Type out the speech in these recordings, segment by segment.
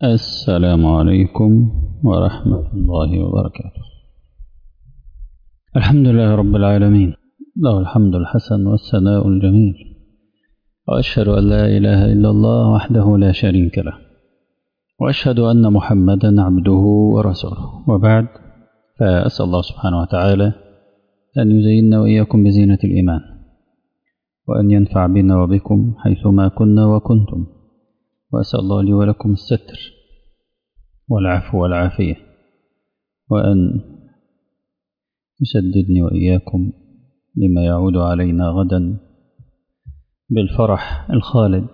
السلام عليكم ورحمة الله وبركاته. الحمد لله رب العالمين، له الحمد الحسن والثناء الجميل، وأشهد أن لا إله إلا الله وحده لا شريك له، وأشهد أن محمدا عبده ورسوله، وبعد، فأسأل الله سبحانه وتعالى أن يزيننا وإياكم بزينة الإيمان، وأن ينفع بنا وبكم حيثما كنا وكنتم، وأسأل الله لي ولكم الستر والعفو والعافية، وأن يسددني وإياكم لما يعود علينا غدا بالفرح الخالد.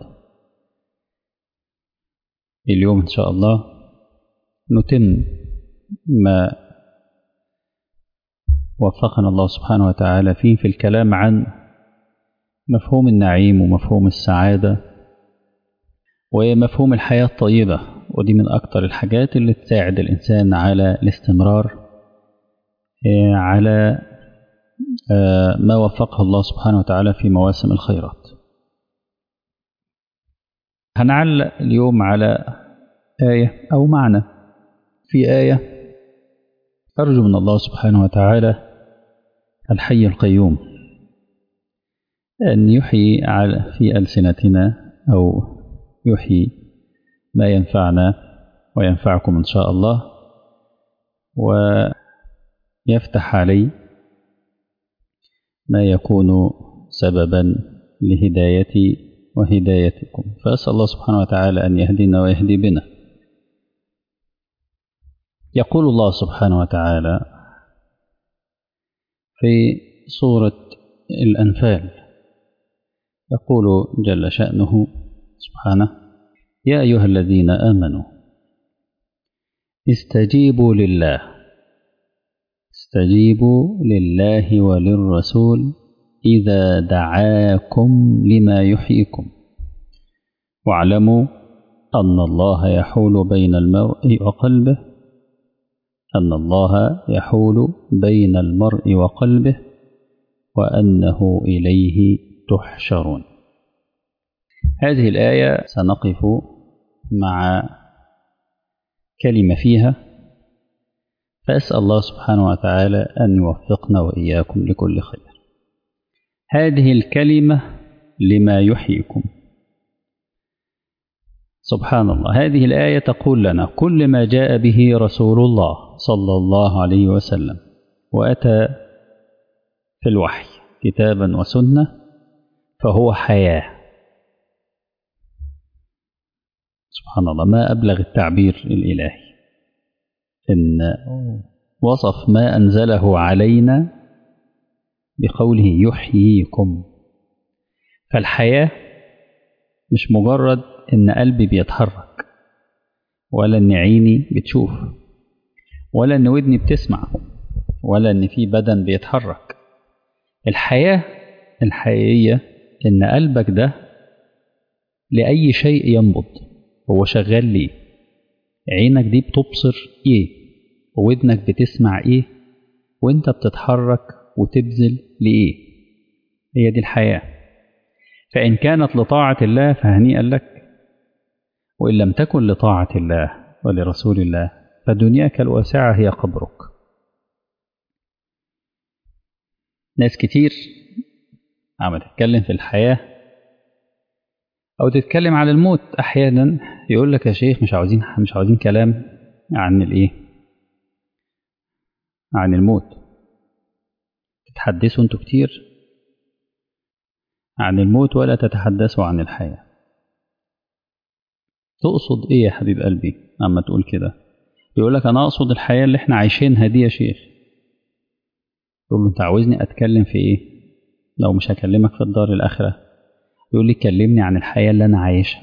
اليوم إن شاء الله نتم ما وفقنا الله سبحانه وتعالى فيه في الكلام عن مفهوم النعيم ومفهوم السعادة ومفهوم الحياة الطيبة، ودي من أكتر الحاجات اللي تساعد الإنسان على الاستمرار على ما وفقه الله سبحانه وتعالى في مواسم الخيرات. هنعلق اليوم على آية أو معنى في آية، أرجو من الله سبحانه وتعالى الحي القيوم أن يحيي في ألسنتنا أو يحيي ما ينفعنا وينفعكم إن شاء الله، ويفتح علي ما يكون سببا لهدايتي وهدايتكم، فأسأل الله سبحانه وتعالى أن يهدينا ويهدي بنا. يقول الله سبحانه وتعالى في سورة الأنفال، يقول جل شأنه سبحانه: يا أيها الذين آمنوا استجيبوا لله وللرسول إذا دعاكم لما يحييكم واعلموا أن الله يحول بين المرء وقلبه وأنه إليه تحشرون. هذه الآية سنقف مع كلمة فيها، فأسأل الله سبحانه وتعالى أن يوفقنا وإياكم لكل خير. هذه الكلمة لما يحييكم، سبحان الله، هذه الآية تقول لنا كل ما جاء به رسول الله صلى الله عليه وسلم وأتى في الوحي كتابا وسنة فهو حياة. سبحان الله، ما أبلغ التعبير الإلهي إن وصف ما أنزله علينا بقوله يحييكم. فالحياة مش مجرد إن قلبي بيتحرك، ولا إن عيني بتشوف، ولا إن ودني بتسمع، ولا إن في بدن بيتحرك. الحياة الحقيقية إن قلبك ده لأي شيء ينبض هو شغال ليه، عينك دي بتبصر إيه، وودنك بتسمع إيه، وإنت بتتحرك وتبذل لإيه. هي دي الحياة. فإن كانت لطاعة الله فهنيئا لك، وإن لم تكن لطاعة الله ولرسول الله فدنياك الواسعة هي قبرك. ناس كتير عم تتكلم في الحياة أو تتكلم على الموت، أحيانا يقول لك يا شيخ مش عاوزين كلام عن الإيه، عن الموت. تتحدثوا أنتوا كتير عن الموت ولا تتحدثوا عن الحياة. تقصد إيه يا حبيب قلبي عما تقول كده؟ يقول لك أنا أقصد الحياة اللي إحنا عايشينها دي يا شيخ. تقول له أنت عاوزني أتكلم في إيه لو مش هكلمك في الدار الآخرة؟ يقول لي كلمني عن الحياة اللي أنا عايشها،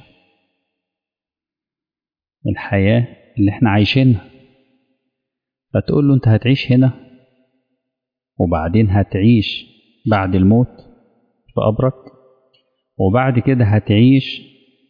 الحياة اللي إحنا عايشينها. فتقول له أنت هتعيش هنا وبعدين هتعيش بعد الموت في قبرك، وبعد كده هتعيش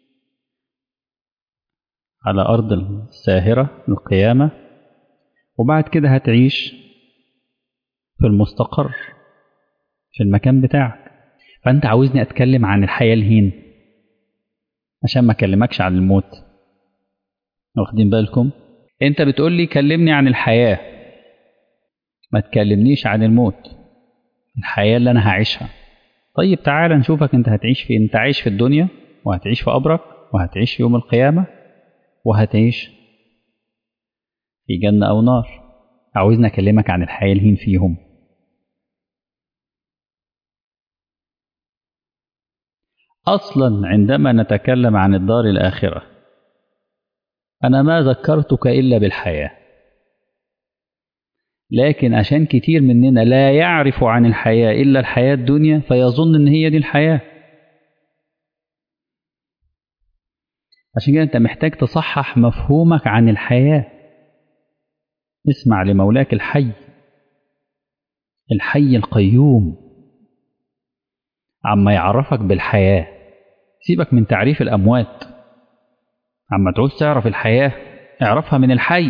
على أرض الساهرة القيامة، وبعد كده هتعيش في المستقر في المكان بتاعك. فأنت عاوزني أتكلم عن الحياة الهين عشان ما أكلمكش عن الموت؟ واخدين بالكم؟ انت بتقول لي كلمني عن الحياة، ما تكلمنيش عن الموت، الحياة اللي انا هعيشها. طيب تعال نشوفك انت هتعيش فين. انت عايش في الدنيا، وهتعيش في قبرك، وهتعيش في يوم القيامة، وهتعيش في جنة او نار. عاوزني اكلمك عن الحياة اللي هين فيهم. اصلا عندما نتكلم عن الدار الاخرة، انا ما ذكرتك الا بالحياة، لكن عشان كتير مننا لا يعرف عن الحياة إلا الحياة الدنيا، فيظن إن هي دي الحياة. عشان كده أنت محتاج تصحح مفهومك عن الحياة. اسمع لمولاك الحي، الحي القيوم، عما يعرفك بالحياة. سيبك من تعريف الأموات. عما تعوز تعرف الحياة، اعرفها من الحي.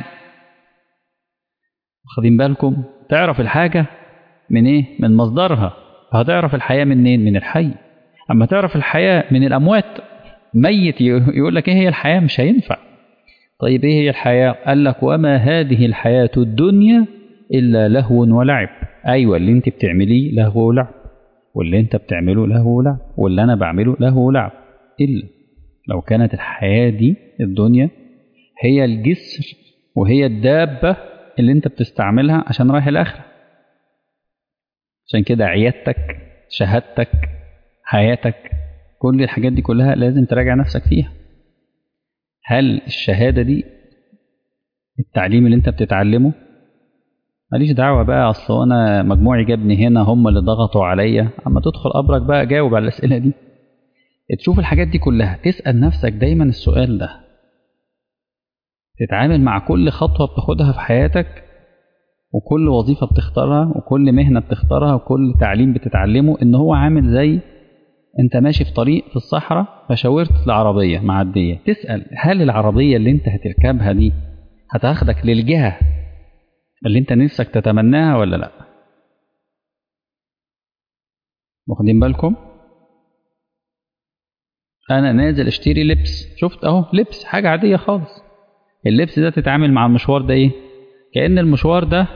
واخدين بالكم؟ تعرف الحاجة من إيه؟ من مصدرها. هتعرف الحياة منين؟ من الحي. أما تعرف الحياة من الأموات، ميت يقول لك إيه هي الحياة؟ مش هينفع. طيب إيه هي الحياة؟ قال لك وما هذه الحياة الدنيا إلا لهو ولعب. أيوة، اللي أنت بتعمليه لهو ولعب، واللي أنت بتعمله لهو ولعب، واللي أنا بعمله لهو ولعب، إلا لو كانت الحياة دي الدنيا هي الجسر وهي الدابة اللي أنت بتستعملها عشان رايح الآخرة. عشان كده عيادتك، شهادتك، حياتك، كل الحاجات دي كلها لازم تراجع نفسك فيها. هل الشهادة دي التعليم اللي انت بتتعلمه؟ ماليش دعوة بقى، أصل أنا مجموعي جابني هنا، هم اللي ضغطوا عليا. أما تدخل قبرك بقى جاوب على الأسئلة دي. تشوف الحاجات دي كلها، تسأل نفسك دايما السؤال ده. تتعامل مع كل خطوة بتاخدها في حياتك، وكل وظيفة بتختارها، وكل مهنة بتختارها، وكل تعليم بتتعلمه، إن هو عامل زي أنت ماشي في طريق في الصحراء، فشاورت لعربية معدية. تسأل هل العربية اللي أنت هتركبها دي هتاخدك للجهة اللي أنت نفسك تتمناها ولا لأ؟ واخدين بالكم؟ أنا نازل أشتري لبس، شفت أهو لبس حاجة عادية خالص. اللبس ده تتعامل مع المشوار ده إيه؟ كأن المشوار ده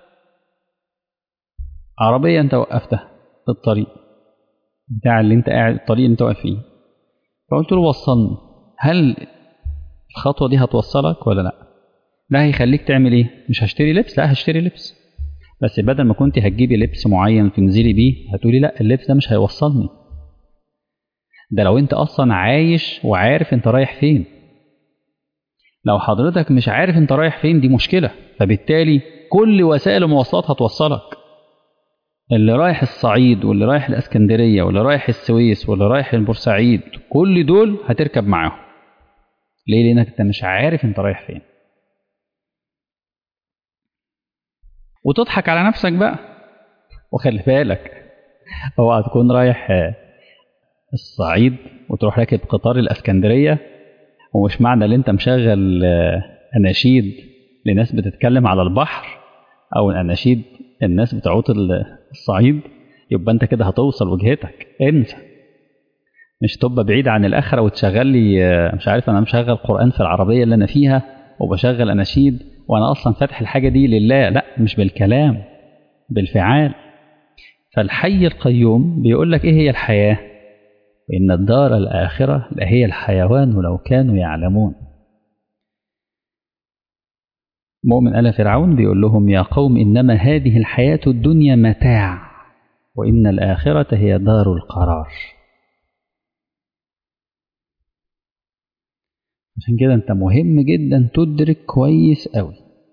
عربية أنت وقفتها في الطريق بتاع اللي أنت قاعد، الطريق اللي أنت واقف فيه، فقلت له وصلني. هل الخطوة دي هتوصلك ولا لأ؟ ده هيخليك تعمل إيه؟ مش هشتري لبس؟ لا هشتري لبس، بس بدل ما كنت هتجيبي لبس معين تنزلي بيه، هتقولي لأ اللبس ده مش هيوصلني. ده لو أنت أصلا عايش وعارف أنت رايح فين. لو حضرتك مش عارف أنت رايح فين، دي مشكلة. فبالتالي كل وسائل المواصلات هتوصلك. اللي رايح الصعيد، واللي رايح الاسكندرية، واللي رايح السويس، واللي رايح البورسعيد، كل دول هتركب معاهم. ليه؟ لأنك أنت مش عارف أنت رايح فين. وتضحك على نفسك بقى. وخلي بالك، اوعى تكون رايح الصعيد وتروح راكب قطار الاسكندرية، ومش معنى ان انت مشغل اناشيد لناس بتتكلم على البحر، او اناشيد الناس بتعوت الصعيد، يبقى انت كده هتوصل وجهتك. انسى. مش تبقى بعيد عن الاخره وتشغل لي مش عارف، انا مشغل قران في العربيه اللي انا فيها وبشغل اناشيد، وانا اصلا فاتح الحاجه دي لله. لا، مش بالكلام، بالفعال. فالحي القيوم بيقول لك ايه هي الحياه؟ وان الدار الاخره لهي الحيوان لو كانوا يعلمون. مؤمن آل فرعون بيقول لهم يا قوم إنما هذه الحياة الدنيا متاع، وإن الآخرة هي دار القرار. عشان كده أنت مهم جدا تدرك كويس قوي.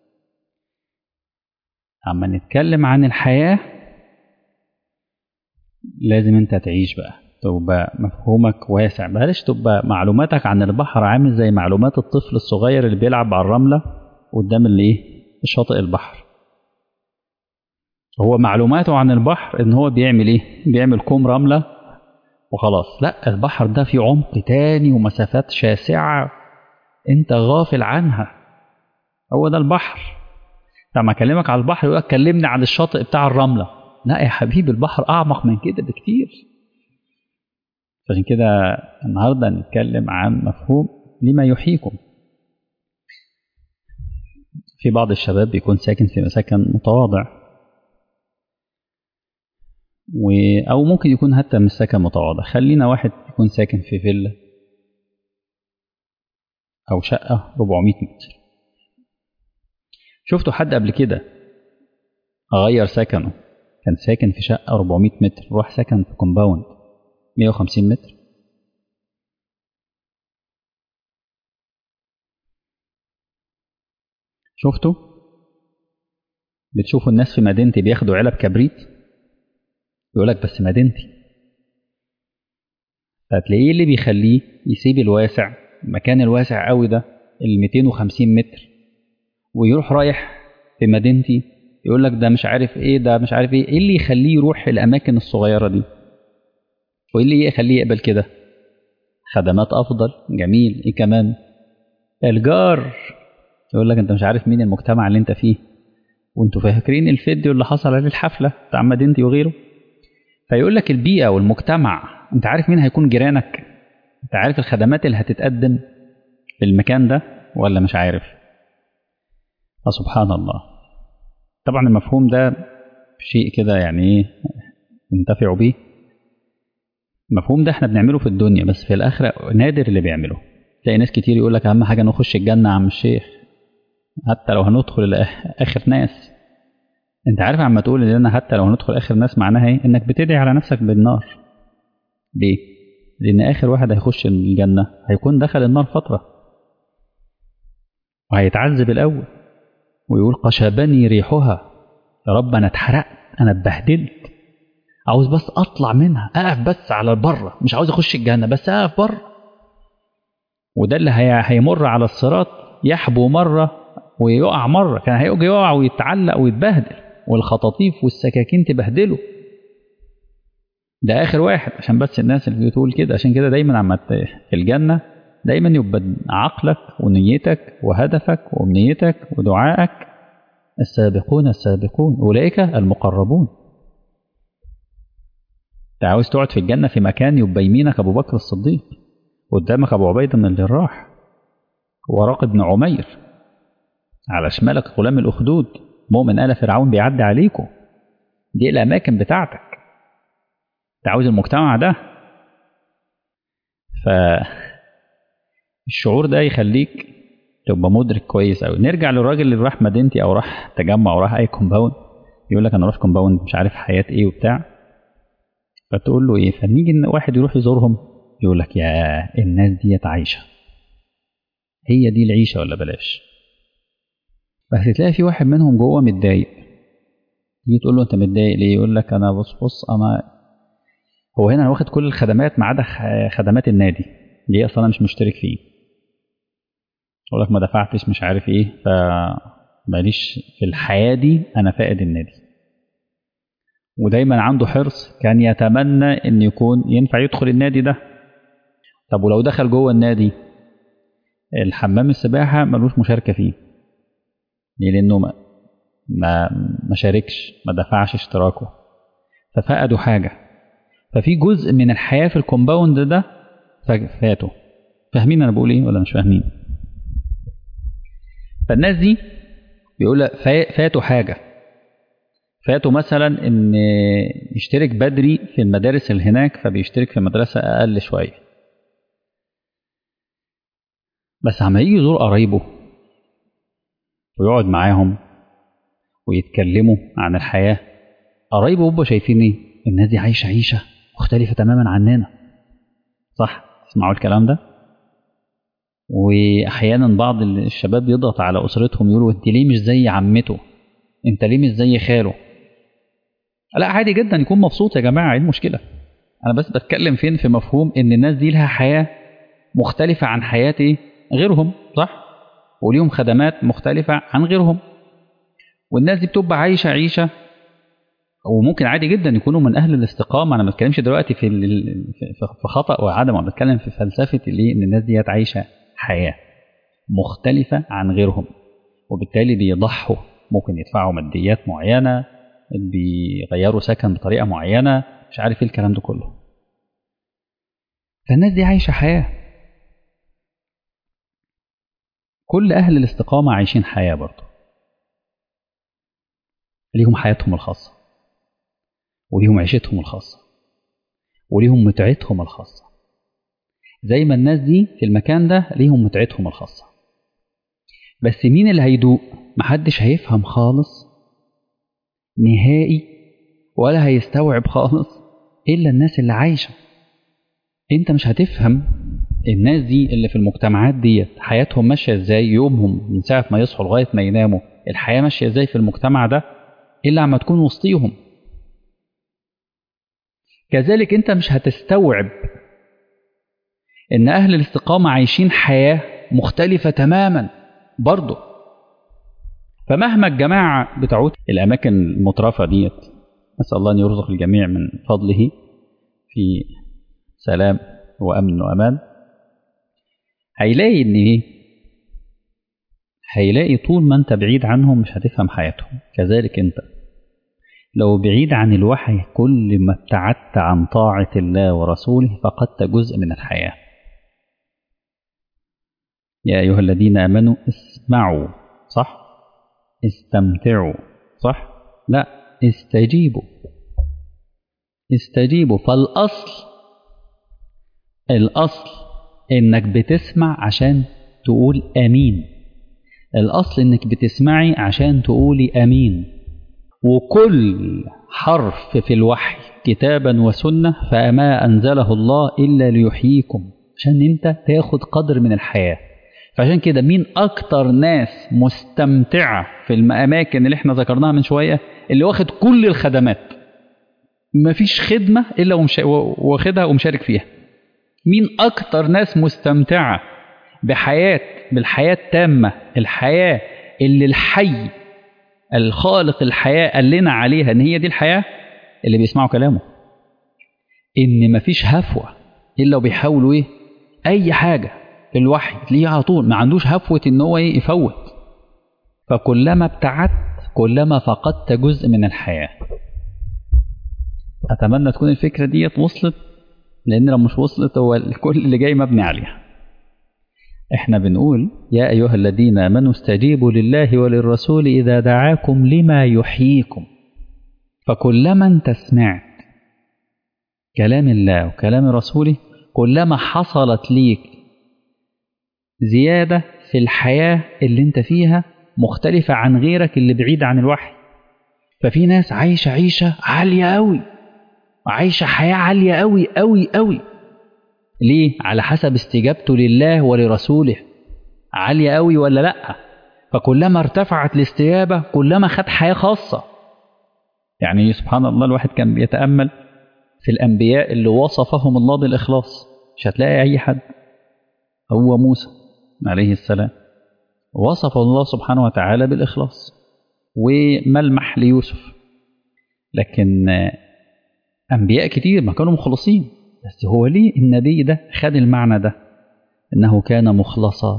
عما نتكلم عن الحياة لازم أنت تعيش بقى، تبقى مفهومك واسع. بلاش تبقى معلوماتك عن البحر عامل زي معلومات الطفل الصغير اللي بيلعب على الرملة قدام الشاطئ البحر. هو معلوماته عن البحر ان هو بيعمل ايه؟ بيعمل كوم رملة وخلاص. لا، البحر ده فيه عمق تاني ومسافات شاسعة انت غافل عنها. هو ده البحر. لما اكلمك على البحر يقول كلمني عن الشاطئ بتاع الرملة. لا يا حبيبي، البحر اعمق من كده بكتير. عشان كده النهارده نتكلم عن مفهوم لما يحييكم. في بعض الشباب بيكون ساكن في مسكن متواضع، أو ممكن يكون حتى مش سكن متواضع، خلينا واحد يكون ساكن في فيلا أو شقة 400 متر. شفتوا حد قبل كده غير سكنه، كان ساكن في شقة 400 متر وراح سكن في كومباوند 150 متر؟ شفتوا؟ بتشوفوا الناس في مدينتي بياخدوا علب كبريت، يقولك بس مدينتي. فتلاقيه اللي بيخليه يسيب الواسع، المكان الواسع قوي ده ال 250 متر، ويروح رايح في مدينتي يقول لك ده مش عارف ايه، ده مش عارف ايه. ايه اللي يخليه يروح الاماكن الصغيره دي؟ وايه اللي يخليه يقبل كده؟ خدمات افضل، جميل، ايه كمان؟ الجار يقول لك انت مش عارف مين المجتمع اللي انت فيه، وانتوا فاكرين الفيديو اللي حصل عليه الحفله بتاع مدينتي وغيره. فيقول لك البيئه والمجتمع، انت عارف مين هيكون جيرانك؟ انت عارف الخدمات اللي هتتقدم في المكان ده ولا مش عارف؟ فسبحان الله. طبعا المفهوم ده شيء كده يعني ايه ننتفع بيه. المفهوم ده احنا بنعمله في الدنيا، بس في الاخره نادر اللي بيعمله. تلاقي ناس كتير يقول لك اهم حاجه نخش الجنه يا عم الشيخ، حتى لو هندخل اخر ناس. انت عارف عم تقول ان انا حتى لو هندخل اخر ناس معناها ايه؟ انك بتدعي على نفسك بالنار. ليه؟ لان اخر واحد هيخش الجنه هيكون دخل النار فتره وهيتعذب الاول، ويقول قشبني ريحها، يا رب انا اتحرقت، انا اتبهدلت، عاوز بس اطلع منها، اقف بس على بره، مش عاوز اخش الجنه بس اقف بره. وده اللي هيمر على الصراط يحبو مره ويقع مره، كان هيجي يقع ويتعلق ويتبهدل والخطاطيف والسكاكين تبهدله. ده اخر واحد، عشان بس الناس اللي بتقول كده. عشان كده دايما عم في الجنه دايما يبقى عقلك ونيتك وهدفك وامنيتك ودعائك السابقون السابقون اولئك المقربون. انت عاوز تقعد في الجنه في مكان يبقى يمينك ابو بكر الصديق، قدامك ابو عبيده بن الجراح، وراق بن عمير، على شمالك غلام الاخدود، مؤمن آل فرعون بيعدي عليكم. دي الاماكن بتاعتك. انت عاوز المجتمع ده. فالشعور ده يخليك تبقى مدرك كويس قوي. نرجع للراجل اللي راح مدينتي او راح تجمع او راح اي كومباوند، يقول لك انا رايح كومباوند مش عارف حياه ايه وبتاع. فتقول له ايه؟ فنيجي ان واحد يروح يزورهم يقول لك يا الناس ديت عايشه، هي دي العيشه ولا بلاش؟ بس تلاقي في واحد منهم جوه متضايق. تيجي تقول له انت متضايق ليه؟ يقول لك انا بص انا هو هنا واخد كل الخدمات ما عدا خدمات النادي دي اصلا انا مش مشترك فيه. يقول لك ما دفعتش مش عارف ايه، فماليش في الحياه دي، انا فائد النادي. ودايما عنده حرص، كان يتمنى ان يكون ينفع يدخل النادي ده. طب ولو دخل جوه النادي الحمام السباحه ملوش مشاركه فيه، ليه؟ لانه ما شاركش، ما دفعش اشتراكه، ففقدوا حاجه. ففي جزء من الحياه في الكومباوند ده فاتوا. فاهمين انا بقول ايه ولا مش فاهمين؟ فالناس دي بيقول فاتوا حاجه. فاتوا مثلا ان يشترك بدري في المدارس اللي هناك، فبيشترك في مدرسه اقل شويه. بس عم يجي يزور قرايبه ويقعد معاهم ويتكلموا عن الحياه، قرايبه بيبقوا شايفين ايه؟ الناس دي عايشه عيشه مختلفه تماما عننا. صح؟ تسمعوا الكلام ده؟ واحيانا بعض الشباب يضغط على اسرتهم يقولوا انت ليه مش زي عمته؟ انت ليه مش زي خاله؟ لا عادي جدا يكون مبسوط يا جماعه، ايه المشكله؟ انا بس بتكلم فين في مفهوم ان الناس دي لها حياه مختلفه عن حياه ايه؟ غيرهم، صح؟ وليهم خدمات مختلفه عن غيرهم. والناس دي بتبقى عايشه عيشه، وممكن عادي جدا يكونوا من اهل الاستقامه. انا ما بتكلمش دلوقتي في خطا وعدم، انا بتكلم في فلسفه الايه، ان الناس دي عايشه حياه مختلفه عن غيرهم، وبالتالي بيضحوا، ممكن يدفعوا ماديات معينه، بيغيروا سكن بطريقه معينه، مش عارف ايه الكلام ده كله. فالناس دي عايشه حياه. كل اهل الاستقامه عايشين حياه برضه. ليهم حياتهم الخاصة، وليهم عيشتهم الخاصة، وليهم متعتهم الخاصة. زي ما الناس دي في المكان ده ليهم متعتهم الخاصة. بس مين اللي هيدوق؟ محدش هيفهم خالص نهائي ولا هيستوعب خالص إلا الناس اللي عايشة. انت مش هتفهم الناس دي اللي في المجتمعات دي حياتهم ماشية ازاي، يومهم من ساعة ما يصحوا لغاية ما يناموا الحياة ماشية ازاي في المجتمع ده، إلا عما تكون وسطيهم. كذلك انت مش هتستوعب ان أهل الاستقامة عايشين حياة مختلفة تماما برضه. فمهما الجماعة بتعود الأماكن المترفة ديت، نسأل الله أن يرزق الجميع من فضله في سلام وأمن وأمان، هيلاقي إن إيه؟ هيلاقي طول ما أنت بعيد عنهم مش هتفهم حياتهم. كذلك أنت لو بعيد عن الوحي كل ما ابتعدت عن طاعة الله ورسوله فقدت جزء من الحياة. يا أيها الذين آمنوا اسمعوا، صح؟ استمتعوا، صح؟ لا، استجيبوا. استجيبوا. الأصل إنك بتسمع عشان تقول أمين. الأصل إنك بتسمعي عشان تقولي أمين. وكل حرف في الوحي كتابا وسنة فما أنزله الله إلا ليحييكم، عشان أنت تاخد قدر من الحياة. فعشان كده مين أكتر ناس مستمتعة في الأماكن اللي احنا ذكرناها من شوية؟ اللي واخد كل الخدمات، مفيش خدمة إلا واخدها ومشارك فيها. مين أكتر ناس مستمتعة بالحياة التامة، الحياة اللي الحي الخالق الحياة قال لنا عليها إن هي دي الحياة؟ اللي بيسمعوا كلامه، إن مفيش هفوة إلا وبيحاولوا إيه؟ أي حاجة في الوحي تلاقيه على طول، ما عندوش هفوة إن هو إيه؟ يفوت. فكلما ابتعدت كلما فقدت جزء من الحياة. أتمنى تكون الفكرة دي وصلت، لأن لو مش وصلت هو كل اللي جاي مبني عليها. احنا بنقول يا أيها الذين آمنوا استجيبوا لله وللرسول إذا دعاكم لما يحييكم. فكلما انت سمعت كلام الله وكلام رسوله كلما حصلت ليك زيادة في الحياة اللي انت فيها مختلفة عن غيرك اللي بعيد عن الوحي. ففي ناس عايشة عيشة عالية أوي، عايشة حياة عالية أوي أوي أوي. ليه؟ على حسب استجابته لله ولرسوله، عالية أوي ولا لأ. فكلما ارتفعت الاستجابة كلما خد حياة خاصة. يعني سبحان الله، الواحد كان بيتأمل في الأنبياء اللي وصفهم الله بالإخلاص، مش هتلاقي أي حد. هو موسى عليه السلام وصف الله سبحانه وتعالى بالإخلاص، وملمح ليوسف. لكن أنبياء كتير ما كانوا مخلصين، بس هو ليه النبي ده خد المعنى ده إنه كان مخلصا؟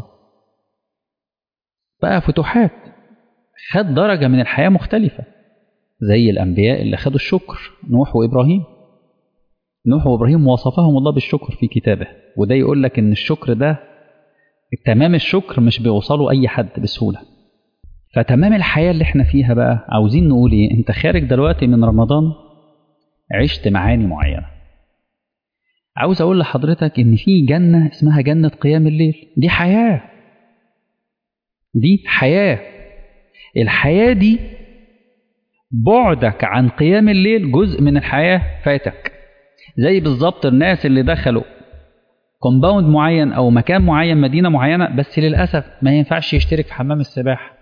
بقى فتوحات، خد درجة من الحياة مختلفة. زي الأنبياء اللي خدوا الشكر، نوح وإبراهيم. نوح وإبراهيم وصفهم الله بالشكر في كتابه، وده يقول لك إن الشكر ده تمام الشكر مش بيوصله أي حد بسهولة. فتمام الحياة اللي احنا فيها بقى عاوزين نقول إيه؟ أنت خارج دلوقتي من رمضان عشت معاني معينة. عاوز أقول لحضرتك إن في جنة اسمها جنة قيام الليل. دي حياة، دي حياة. الحياة دي بعدك عن قيام الليل جزء من الحياة فاتك. زي بالظبط الناس اللي دخلوا كومباوند معين أو مكان معين، مدينة معينة، بس للأسف ما ينفعش يشترك في حمام السباحة.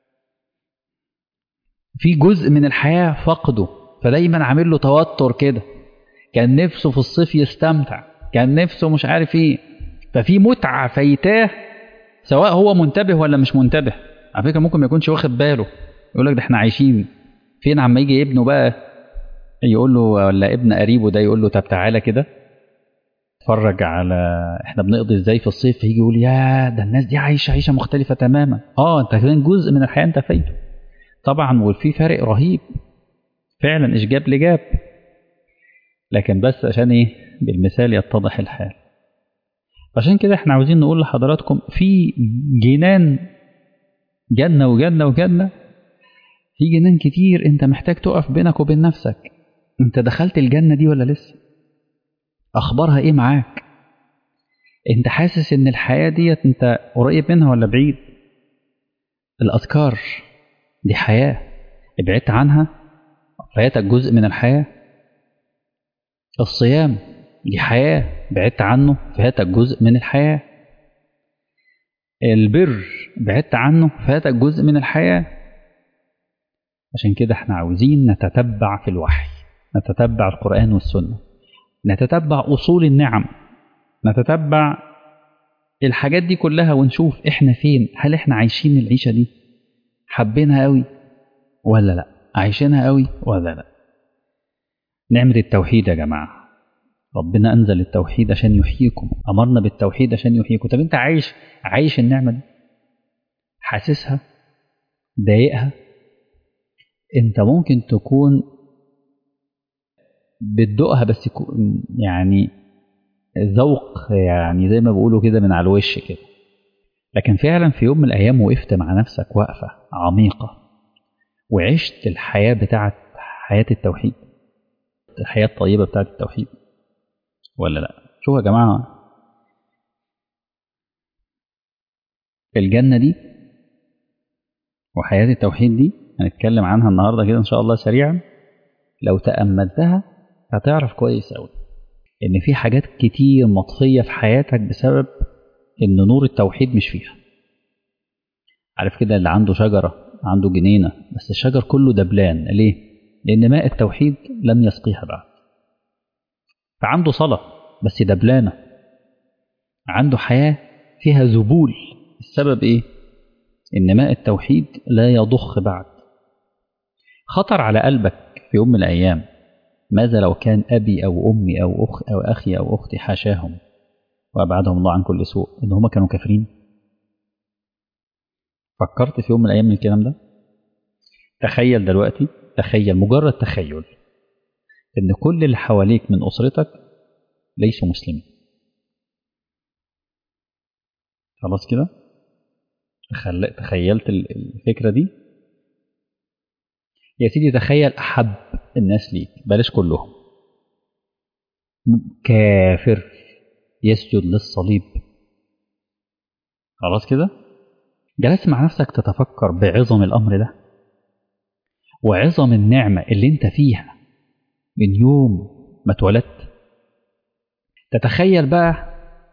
في جزء من الحياة فقده، فدايما عامل له توتر كده. كان نفسه في الصيف يستمتع، كان نفسه مش عارف ايه. ففي متعة فايتاه سواء هو منتبه ولا مش منتبه. على فكرة ممكن ما يكونش واخد باله، يقول لك ده احنا عايشين فين. عما يجي ابنه بقى يقول له، ولا ابن قريبه ده يقول له طب تعالى كده اتفرج على احنا بنقضي ازاي في الصيف، فيجي يقول يا ده الناس دي عايشة عيشة مختلفة تماما. انت كمان جزء من الحياة انت فايته طبعا، وفي فرق رهيب فعلا، إشجاب لجاب. لكن بس عشان ايه؟ بالمثال يتضح الحال. عشان كده احنا عاوزين نقول لحضراتكم في جنان، جنة وجنة وجنة، في جنان كتير انت محتاج تقف بينك وبين نفسك. انت دخلت الجنة دي ولا لسه؟ اخبارها ايه معاك؟ انت حاسس ان الحياة ديت انت قريب منها ولا بعيد؟ الاذكار دي حياة، ابعدت عنها فاتك جزء من الحياة. الصيام دي حياة، بعدت عنه فاتك جزء من الحياة. البر بعدت عنه فاتك جزء من الحياة. عشان كده احنا عاوزين نتتبع في الوحي، نتتبع القرآن والسنة، نتتبع أصول النعم، نتتبع الحاجات دي كلها ونشوف احنا فين. هل احنا عايشين العيشة دي؟ حبينها قوي ولا لا؟ عايشينها قوي ولا لا؟ نعمة التوحيد يا جماعة، ربنا أنزل التوحيد عشان يحييكم، أمرنا بالتوحيد عشان يحييكم. طب أنت عايش النعمة دي؟ حاسسها؟ ضايقها؟ أنت ممكن تكون بتدوقها بس يعني ذوق، يعني زي ما بيقولوا كده من على الوش كده، لكن فعلا في يوم من الأيام وقفت مع نفسك وقفة عميقة وعشت الحياة بتاعت حياة التوحيد، الحياة الطيبة بتاعت التوحيد ولا لا؟ شوفوا يا جماعة، الجنة دي وحياة التوحيد دي هنتكلم عنها النهاردة كده إن شاء الله سريعا. لو تأملتها هتعرف كويس أوي إن في حاجات كتير مطفية في حياتك بسبب إن نور التوحيد مش فيها. عارف كده اللي عنده شجرة، عنده جنينة بس الشجر كله دبلان، ليه؟ لأن ماء التوحيد لم يسقيها بعد. فعنده صلاة بس دبلانة، عنده حياة فيها ذبول. السبب إيه؟ إن ماء التوحيد لا يضخ بعد. خطر على قلبك في يوم من الأيام ماذا لو كان أبي أو أمي أو أخي أو أختي حاشاهم وأبعدهم الله عن كل سوء إن هم كانوا كافرين؟ فكرت في يوم من الأيام من الكلام ده؟ تخيل دلوقتي، تخيل مجرد تخيل إن كل اللي حواليك من أسرتك ليسوا مسلمين. خلاص كده تخيلت الفكرة دي؟ يا سيدي تخيل أحب الناس ليك، بلاش كلهم، كافر يسجد للصليب. خلاص كده جلست مع نفسك تتفكر بعظم الأمر ده وعظم النعمة اللي انت فيها من يوم ما اتولدت. تتخيل بقى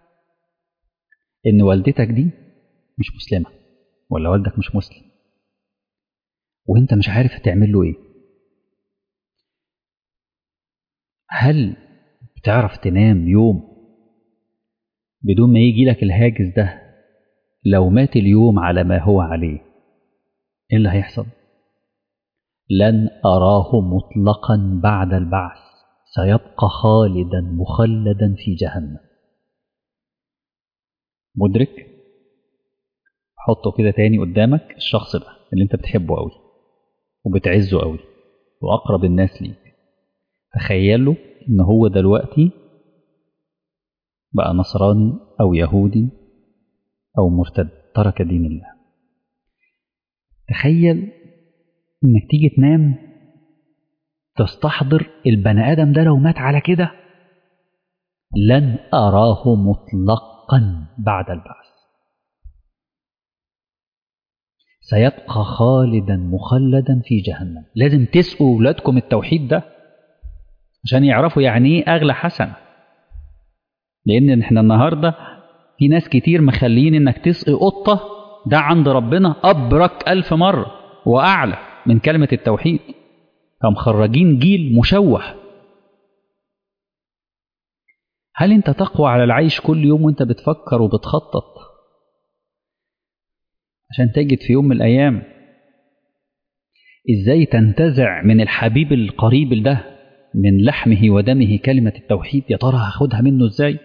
ان والدتك دي مش مسلمة ولا والدك مش مسلم وانت مش عارف هتعمل له ايه. هل بتعرف تنام يوم بدون ما يجي لك الهاجس ده؟ لو مات اليوم على ما هو عليه ايه اللي هيحصل؟ لن أراه مطلقا بعد البعث، سيبقى خالدا مخلدا في جهنم. مدرك؟ حطه كده تاني قدامك، الشخص ده اللي انت بتحبه قوي وبتعزه قوي وأقرب الناس ليك، تخيله إن هو دلوقتي بقى نصراني أو يهودي أو مرتد، ترك دين الله. تخيل إنك تيجي تنام تستحضر البني آدم ده لو مات على كده لن أراه مطلقا بعد البعث، سيبقى خالدا مخلدا في جهنم. لازم تسقوا أولادكم التوحيد ده عشان يعرفوا يعني إيه أغلى حسنة. لأن إحنا النهاردة في ناس كتير مخلين إنك تسقي قطة ده عند ربنا أبرك 1000 مرة وأعلى من كلمة التوحيد، فمخرجين جيل مشوه. هل أنت تقوى على العيش كل يوم وأنت بتفكر وبتخطط عشان تجد في يوم من الأيام إزاي تنتزع من الحبيب القريب ده من لحمه ودمه كلمة التوحيد؟ يا ترى هاخدها منه إزاي؟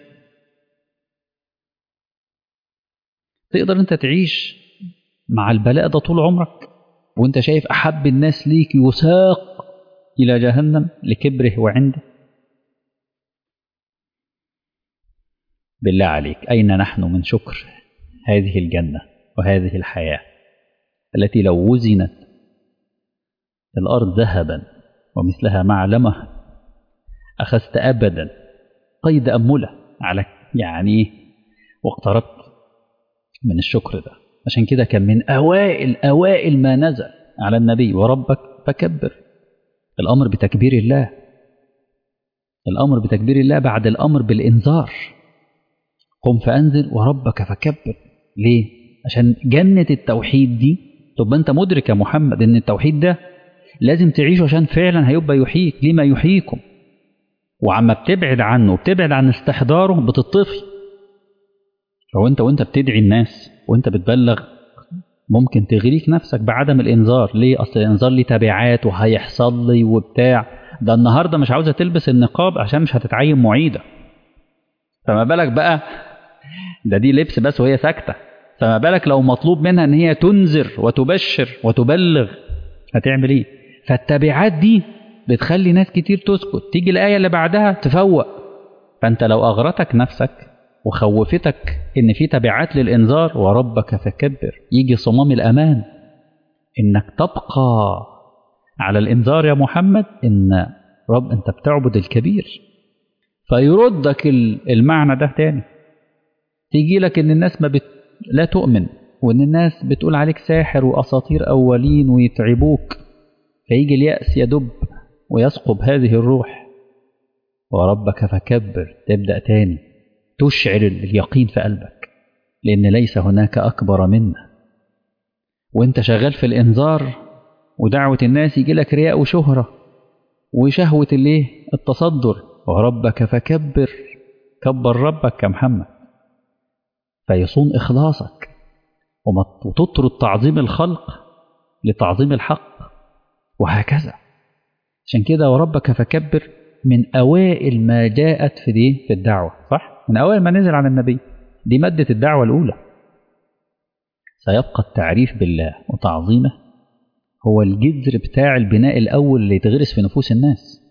تقدر أنت تعيش مع البلاء ده طول عمرك وأنت شايف أحب الناس ليك يساق إلى جهنم لكبره وعنده؟ بالله عليك أين نحن من شكر هذه الجنة وهذه الحياة التي لو وزنت الأرض ذهبا ومثلها معلمة أخذت أبدا قيد أملة على يعني واقتربت من الشكر ده. عشان كده كان من أوائل ما نزل على النبي وربك فكبر. الأمر بتكبير الله، الأمر بتكبير الله بعد الأمر بالإنذار. قم فأنذر وربك فكبر. ليه؟ عشان جنة التوحيد دي طب أنت مدرك يا محمد إن التوحيد ده لازم تعيشه عشان فعلا هيبقى يحييك. لما يحييكم، وعما بتبعد عنه وبتبعد عن استحضاره بتطفي. لو وانت بتدعي الناس وانت بتبلغ ممكن تغريك نفسك بعدم الإنذار. ليه؟ أصل الإنذار ليه تبعات وهيحصل لي وبتاع. ده النهاردة مش عاوزة تلبس النقاب عشان مش هتتعين معيدة، فما بالك بقى دي لبس بس وهي ساكتة، فما بالك لو مطلوب منها ان هي تنذر وتبشر وتبلغ هتعمل ايه؟ فالتبعات دي بتخلي ناس كتير تسكت. تيجي الآية اللي بعدها تفوق. فانت لو أغرتك نفسك وخوفتك ان في تبعات للإنذار وربك فكبر، يجي صمام الأمان انك تبقى على الإنذار يا محمد ان رب انت بتعبد الكبير، فيردك المعنى ده تاني. تيجي لك ان الناس لا تؤمن، وان الناس بتقول عليك ساحر وأساطير أولين ويتعبوك، فيجي اليأس يدب ويسقب هذه الروح. وربك فكبر، تبدأ تاني تشعر اليقين في قلبك، لأن ليس هناك أكبر منه. وانت شغال في الإنذار ودعوة الناس يجي لك رياء وشهرة وشهوة التصدر. وربك فكبر، كبر ربك يا محمد فيصون إخلاصك، وتطرد تعظيم الخلق لتعظيم الحق، وهكذا. عشان كده وربك فكبر من أوائل ما جاءت في الدعوة، صح؟ من أوائل ما نزل على النبي، دي مادة الدعوة الأولى. سيبقى التعريف بالله وتعظيمه هو الجذر بتاع البناء الأول اللي يتغرس في نفوس الناس،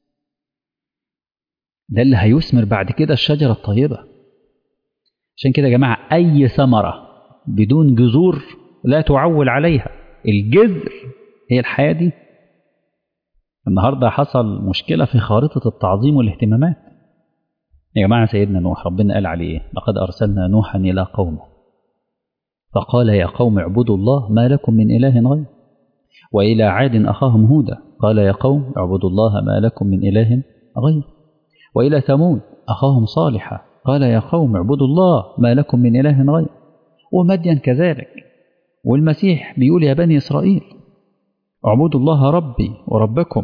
ده اللي هيثمر بعد كده الشجرة الطيبة. عشان كده يا جماعة أي ثمرة بدون جذور لا تعول عليها. الجذر هي الحياة دي. النهاردة حصل مشكلة في خارطة التعظيم والاهتمامات يا جماعة. سيدنا نوح ربنا قال عليه إيه؟ لقد أرسلنا نوحا إلى قومه فقال يا قوم اعبدوا الله ما لكم من إله غيره. وإلى عاد أخاهم هودا قال يا قوم اعبدوا الله ما لكم من إله غيره. وإلى ثمود أخاهم صالحا قال يا قوم اعبدوا الله ما لكم من إله غيره. ومدين كذلك. والمسيح بيقول يا بني إسرائيل اعبدوا الله ربي وربكم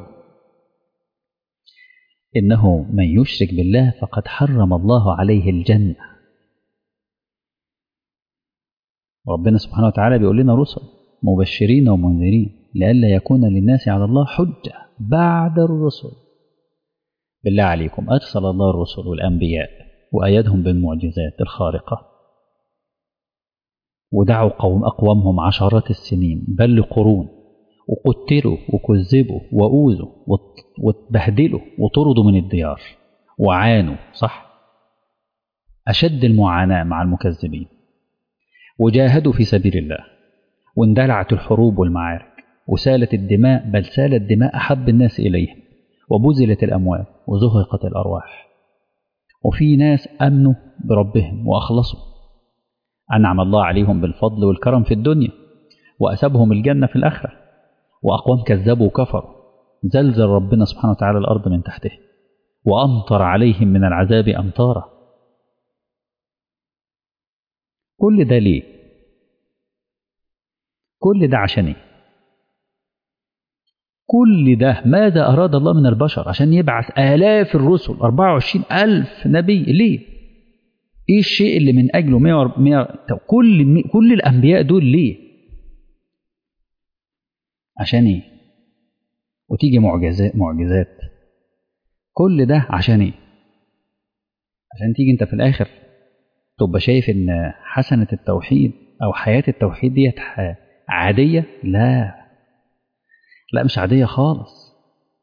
إنه من يشرك بالله فقد حرم الله عليه الجنة. ربنا سبحانه وتعالى بيقول لنا رسل مبشرين ومنذرين لئلا يكون للناس على الله حجة بعد الرسل. بالله عليكم أرسل الله الرسل والأنبياء وأيدهم بالمعجزات الخارقة، ودعوا أقوامهم عشرات السنين بل لقرون، وقتلوا وكذبوا وأوذوا واتبهدلوا وطردوا من الديار وعانوا، صح؟ أشد المعاناة مع المكذبين. وجاهدوا في سبيل الله واندلعت الحروب والمعارك وسالت الدماء، بل سالت دماء أحب الناس إليهم، وبذلت الأموال وزهقت الأرواح. وفي ناس أمنوا بربهم وأخلصوا، أنعم الله عليهم بالفضل والكرم في الدنيا وأسبهم الجنة في الآخرة. وأقوام كذبوا وكفروا زلزل ربنا سبحانه وتعالى الأرض من تحته وأمطر عليهم من العذاب أمطارا. كل ده ليه؟ كل ده عشان إيه؟ كل ده ماذا أراد الله من البشر؟ عشان يبعث آلاف الرسل 24,000 نبي. ليه؟ إيه الشيء اللي من أجله 100 كل الأنبياء دول ليه؟ عشان إيه؟ وتيجي معجزات. كل ده عشان إيه؟ عشان تيجي أنت في الآخر تبقى شايف إن حسنة التوحيد أو حياة التوحيد ديت عادية؟ لا مش عادية خالص.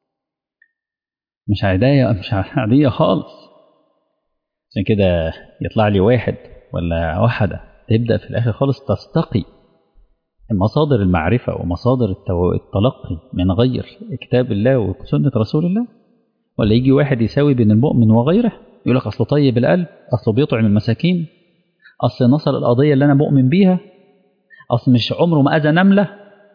مش عادية خالص. عشان كده يطلع لي واحد ولا واحدة تبدأ في الآخر خالص تستقي مصادر المعرفة ومصادر التلقي من غير كتاب الله وسنة رسول الله؟ ولا يجي واحد يساوي بين المؤمن وغيره يقول لك أصله طيب القلب، أصله بيطعم المساكين، أصل نصر القضية اللي أنا مؤمن بيها، أصل مش عمره ما أذى نملة.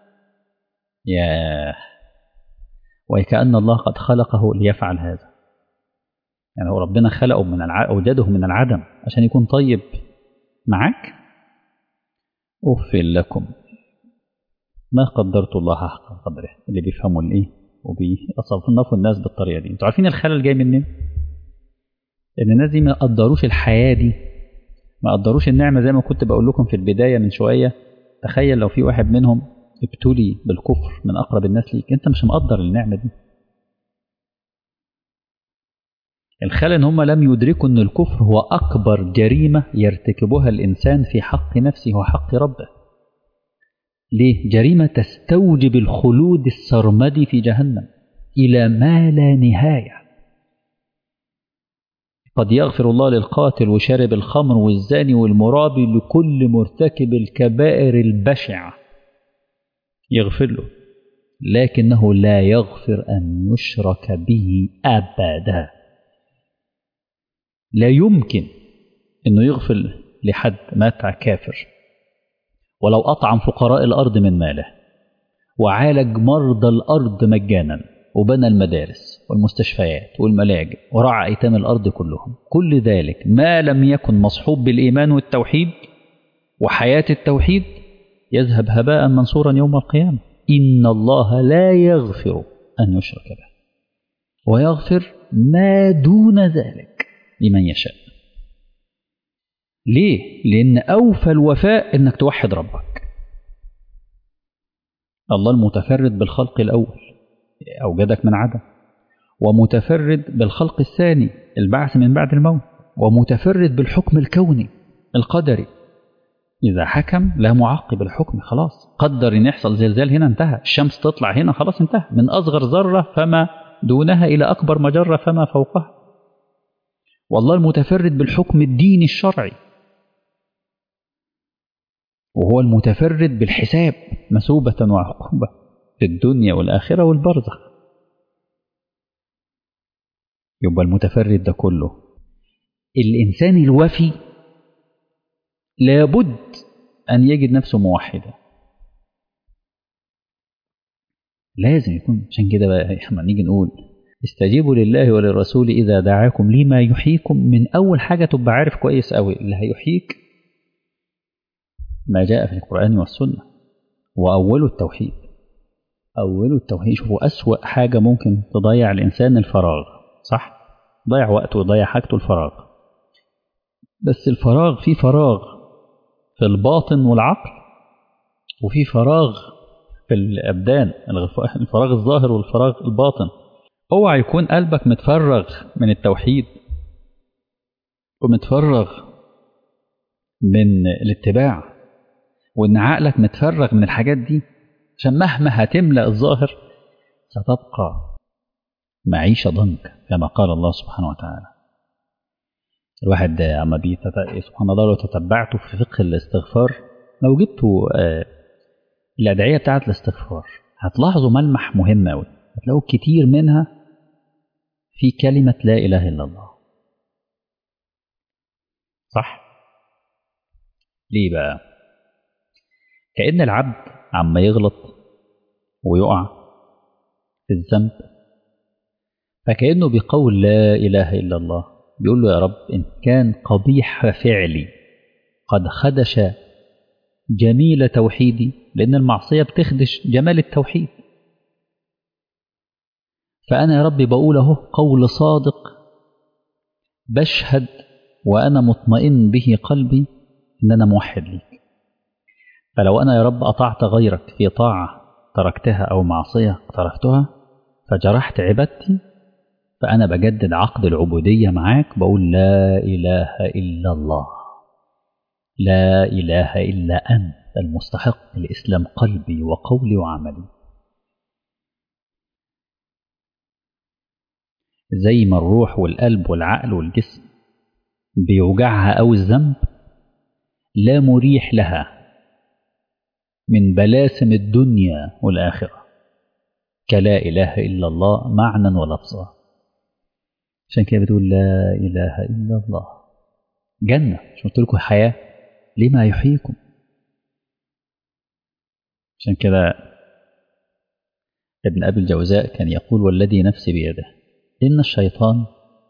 ياه، وكأن الله قد خلقه ليفعل هذا. يعني هو ربنا خلقه أوجده من العدم عشان يكون طيب معاك؟ أف لكم ما قدرت الله حق قدره. اللي بيفهموا الايه وبيصنفوا الناس بالطريقه دي. انتوا عارفين الخلل جاي منين؟ ان الناس دي ما قدروش الحياه دي، ما قدروش النعمه. زي ما كنت بقول لكم في البدايه من شويه، تخيل لو في واحد منهم ابتلي بالكفر من اقرب الناس ليك، انت مش مقدر النعمه دي. الخلل ان هم لم يدركوا ان الكفر هو اكبر جريمه يرتكبها الانسان في حق نفسه وحق ربه. ليه؟ جريمة تستوجب الخلود السرمدي في جهنم إلى ما لا نهاية. قد يغفر الله للقاتل وشارب الخمر والزاني والمرابي، لكل مرتكب الكبائر البشعة يغفر له، لكنه لا يغفر أن يشرك به أبدا. لا يمكن أنه يغفر لحد مات كافر ولو أطعم فقراء الأرض من ماله، وعالج مرضى الأرض مجانا، وبنى المدارس والمستشفيات والملاجئ، ورعى أيتام الأرض كلهم، كل ذلك ما لم يكن مصحوب بالإيمان والتوحيد وحياة التوحيد يذهب هباء منصورا يوم القيامة. إن الله لا يغفر أن يشرك به ويغفر ما دون ذلك لمن يشاء. ليه؟ لأن أوفى الوفاء إنك توحد ربك. الله المتفرد بالخلق الأول أوجدك من عدم، ومتفرد بالخلق الثاني البعث من بعد الموت، ومتفرد بالحكم الكوني القدري. إذا حكم لا معقب الحكم، خلاص قدر إن يحصل زلزال هنا انتهى، الشمس تطلع هنا خلاص انتهى، من أصغر ذرة فما دونها إلى أكبر مجرة فما فوقها. والله المتفرد بالحكم الديني الشرعي، وهو المتفرد بالحساب مثوبة وعقوبة في الدنيا والآخرة والبرزخ. يبقى المتفرد ده كله. الإنسان الوفي لابد أن يجد نفسه موحدا، لازم يكون. عشان كده بقى احنا نيجي نقول استجيبوا لله وللرسول إذا دعاكم لما يحييكم. من أول حاجة تبقى عارف كويس قوي اللي هيحييك ما جاء في القرآن والسنة، وأوله التوحيد. أوله التوحيد. شوفوا أسوأ حاجة ممكن تضيع الإنسان الفراغ، صح؟ ضيع وقته وضيع حاجته الفراغ. بس الفراغ في فراغ في الباطن والعقل، وفي فراغ في الأبدان، الفراغ الظاهر والفراغ الباطن. اوعى يكون قلبك متفرغ من التوحيد ومتفرغ من الاتباع، وإن عقلك متفرغ من الحاجات دي، عشان مهما هتملأ الظاهر ستبقى معيشة ضنك كما قال الله سبحانه وتعالى. الواحد عما سبحان الله لو تتبعته في فقه الاستغفار، لو جبتوا الأدعية بتاعت الاستغفار هتلاحظوا ملمح مهم أوي، هتلاقوا كتير منها في كلمة لا إله إلا الله. صح؟ ليه بقى؟ كأن العبد عما يغلط ويقع في الذنب، فكأنه بيقول لا إله إلا الله، بيقول له يا رب إن كان قبيح فعلي قد خدش جميل توحيدي، لأن المعصية بتخدش جمال التوحيد، فأنا يا رب بقوله قول صادق بشهد وأنا مطمئن به قلبي إن أنا موحد ليك. فلو أنا يا رب أطعت غيرك في طاعة تركتها أو معصية تركتها فجرحت عبادتي، فأنا بجدد عقد العبودية معاك، بقول لا إله إلا الله، لا إله إلا أنت المستحق لإسلام قلبي وقولي وعملي. زي ما الروح والقلب والعقل والجسم بيوجعها أو الذنب لا مريح لها من بلاسم الدنيا والآخرة كلا إله إلا الله معنى ولفظا. عشان كده بتقول لا إله إلا الله جنة. مش قلت لكم حياة لما يحييكم. عشان كده ابن أبي الجوزاء كان يقول والذي نفسي بيده إن الشيطان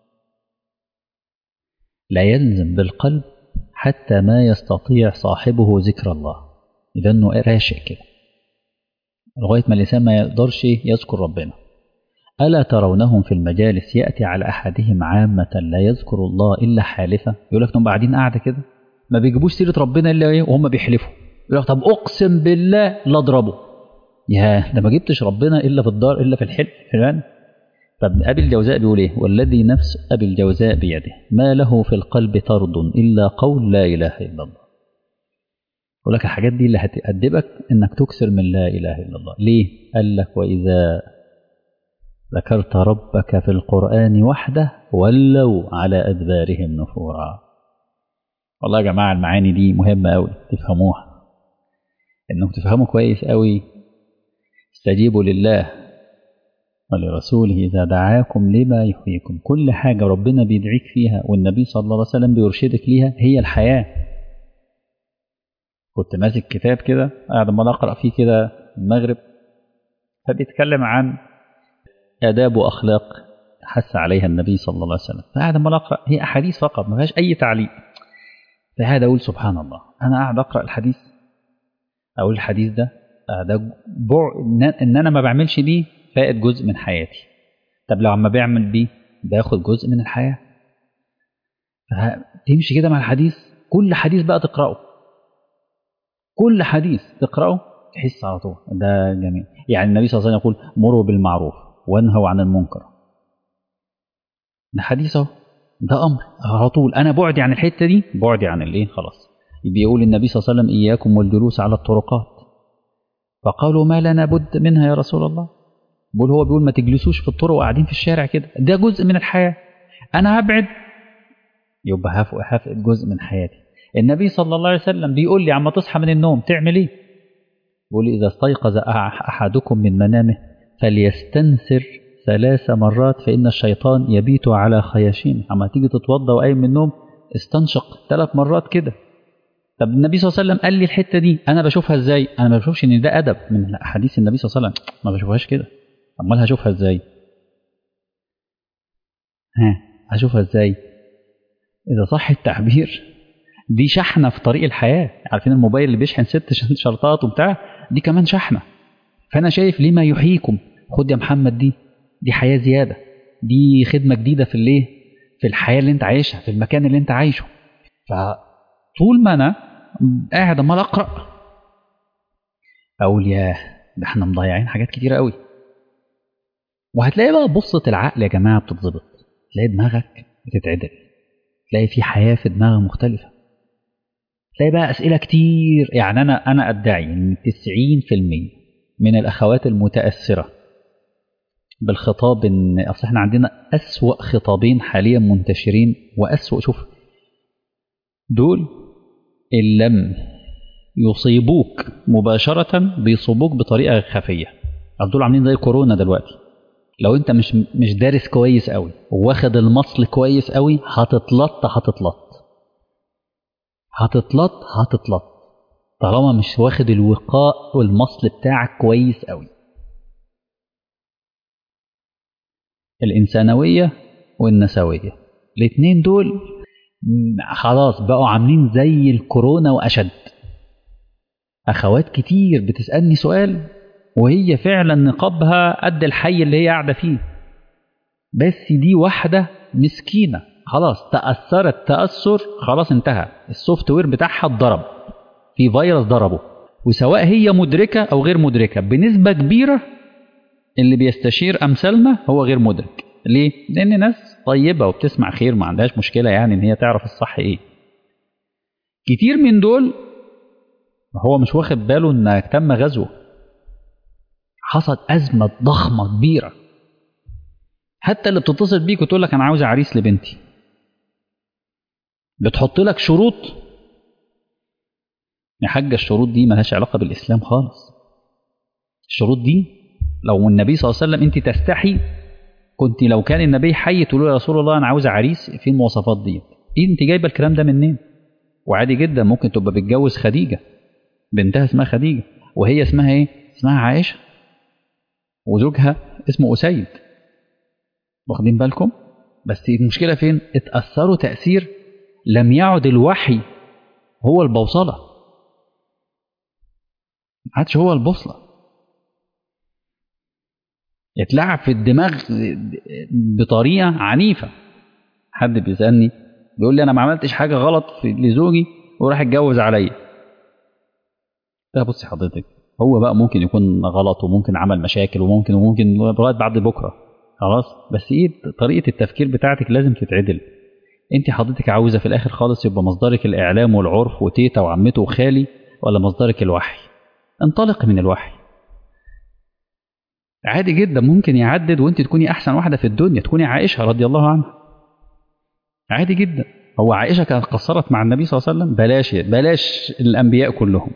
لا يلزم بالقلب حتى ما يستطيع صاحبه ذكر الله، إذا أنه راشق كده لغاية ما الإنسان ما يقدرش يذكر ربنا. ألا ترونهم في المجالس يأتي على أحدهم عامة لا يذكر الله إلا حالفة. يقول لك هم قاعدين قاعدة كده ما بيجيبوش سيرة ربنا إلا إيه وهم بيحلفوا. يقول لك طب أقسم بالله لا أضربه. يا ده ما جبتش ربنا إلا في الدار إلا في الحلف فلان. فابن أبي الجوزاء بيقول إيه والذي نفس أبي الجوزاء بيده ما له في القلب طرد إلا قول لا إله إلا الله. يقول لك الحاجات دي اللي هتأدبك إنك تكثر من لا إله إلا الله. ليه؟ قال لك وإذا ذكرت ربك في القرآن وحده ولوا على أدبارهم نفورا. والله يا جماعة المعاني دي مهمة أوي تفهموها، إنكم تفهموا كويس أوي. استجيبوا لله ولرسوله إذا دعاكم لما يحييكم. كل حاجة ربنا بيدعيك فيها والنبي صلى الله عليه وسلم بيرشدك ليها هي الحياة. كنت ماسك كتاب كده قاعد ما أقرأ فيه كده المغرب، فبيتكلم عن آداب وأخلاق حث عليها النبي صلى الله عليه وسلم. فقاعد ما أقرأ هي أحاديث فقط ما فيهاش أي تعليق. فقاعد أقول سبحان الله أنا قاعد أقرأ الحديث أقول الحديث ده إن أنا ما بعملش بيه فائد جزء من حياتي. طب لو عم بعمل بيه باخد جزء من الحياة. تمشي كده مع الحديث. كل حديث بقى تقرأه كل حديث تقرأه تحس على طول ده جميل. يعني النبي صلى الله عليه وسلم يقول مروا بالمعروف وانهوا عن المنكر. ده حديث اهو ده أمر على طول. أنا بعدي عن الحتة دي بعدي عن الإيه خلاص. بيقول النبي صلى الله عليه وسلم إياكم والجلوس على الطرقات. فقالوا ما لنا بد منها يا رسول الله. بيقول ما تجلسوش في الطرق وقاعدين في الشارع كده ده جزء من الحياة. أنا هبعد يبقى هفقد جزء من حياتي. النبي صلى الله عليه وسلم بيقول لي عما تصحى من النوم تعمل ايه؟ بيقول لي إذا استيقظ أحدكم من منامه فليستنثر 3 مرات فإن الشيطان يبيت على خياشيمه. عما تيجي تتوضى وقايم من النوم استنشق 3 مرات كده. طب النبي صلى الله عليه وسلم قال لي الحتة دي أنا بشوفها إزاي؟ أنا ما بشوفش إن ده أدب من حديث النبي صلى الله عليه وسلم. ما بشوفهاش كده. أمال هشوفها إزاي؟ هشوفها إزاي؟ إذا صح التعبير دي شحنة في طريق الحياة. عارفين الموبايل اللي بيشحن 6 شرطات وبتاع دي كمان شحنة. فأنا شايف ليه ما يحييكم. خد يا محمد دي حياة زيادة. دي خدمة جديدة في الحياة اللي انت عايشها في المكان اللي انت عايشه. فطول ما أنا قاعد أمال أقرأ أقول ياه ده احنا مضيعين حاجات كتيرة قوي. وهتلاقي بقى بصة العقل يا جماعة بتتظبط. تلاقي دماغك بتتعدل. تلاقي في حياة في دماغك مختلفة. تلاقي بقى أسئلة كتير. يعني أنا أدعي إن 90% من الأخوات المتأثرة بالخطاب إن أصل إحنا عندنا أسوأ خطابين حاليا منتشرين وأسوأ. شوف دول إن لم يصيبوك مباشرة بيصيبوك بطريقة خفية. دول عاملين زي كورونا دلوقتي. لو أنت مش دارس كويس قوي واخد المصل كويس قوي هتتلط طالما مش واخد الوقاء والمصل بتاعك كويس قوي. الإنسانوية والنسوية الاثنين دول خلاص بقوا عاملين زي الكورونا وأشد. أخوات كتير بتسألني سؤال وهي فعلا نقابها قد الحي اللي هي قاعدة فيه. بس دي واحدة مسكينة خلاص تأثرت تأثر خلاص انتهى. السوفت وير بتاعها اتضرب في فيروس ضربه. وسواء هي مدركة أو غير مدركة بنسبة كبيرة اللي بيستشير أمثالنا هو غير مدرك. ليه؟ لأن ناس طيبة وبتسمع خير ما عندهاش مشكلة يعني إن هي تعرف الصح إيه. كتير من دول هو مش واخد باله إن تم غزوه. حصل أزمة ضخمة كبيرة. حتى اللي بتتصل بيك وتقول لك أنا عاوز عريس لبنتي بتحط لك شروط يا حاجة الشروط دي ملهاش علاقة بالإسلام خالص. الشروط دي لو النبي صلى الله عليه وسلم أنت تستحي، كنت لو كان النبي حي تقول له يا رسول الله أنا عاوز عريس في المواصفات دي، أنت جايبة الكلام ده منين؟ وعادي جدا ممكن تبقى بتجوز خديجة، بنتها اسمها خديجة وهي اسمها إيه؟ اسمها عائشة وزوجها اسمه أسيد. واخدين بالكم؟ بس المشكلة فين؟ اتأثروا تأثير لم يعد الوحي هو البوصلة، ما عادش هو البوصلة، اتلعب في الدماغ بطريقة عنيفة. حد بيسألني بيقول لي أنا ما عملتش حاجة غلط لزوجي وراح اتجوز عليا. لا بصي حضرتك، هو بقى ممكن يكون غلط وممكن عمل مشاكل وممكن لغاية بعد بكرة خلاص، بس ايه طريقة التفكير بتاعتك لازم تتعدل. انت حضرتك عاوزة في الآخر خالص يبقى مصدرك الإعلام والعرف وتيتا وعمته وخالي، ولا مصدرك الوحي؟ انطلق من الوحي. عادي جدا ممكن يعدد وانت تكوني أحسن واحدة في الدنيا، تكوني عائشة رضي الله عنها، عادي جدا. هو عائشة كانت قصرت مع النبي صلى الله عليه وسلم؟ بلاش الأنبياء كلهم.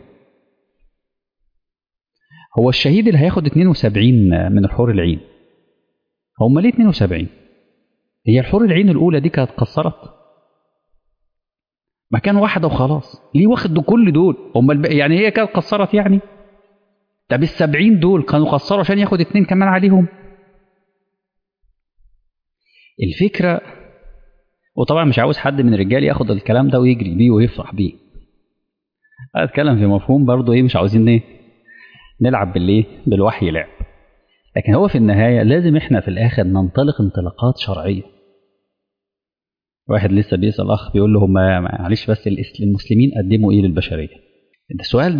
هو الشهيد اللي هياخد 72 من الحور العين، هم ليه 72؟ هي الحور العين الأولى دي كانت قصرت؟ ما كان واحدة وخلاص، ليه واخد كل دول؟ هم يعني هي كانت قصرت يعني؟ طب ال70 دول كانوا قصروا عشان ياخد 2 كمان عليهم؟ الفكرة، وطبعا مش عاوز حد من الرجال ياخد الكلام ده ويجري بيه ويفرح بيه، اتكلم في مفهوم برضه ايه، مش عاوزين ايه نلعب بالوحي لعب. لكن هو في النهاية لازم احنا في الآخر ننطلق انطلاقات شرعية. واحد لسه بيسأل أخ بيقول له هم معلش بس المسلمين قدموا إيه للبشرية؟ السؤال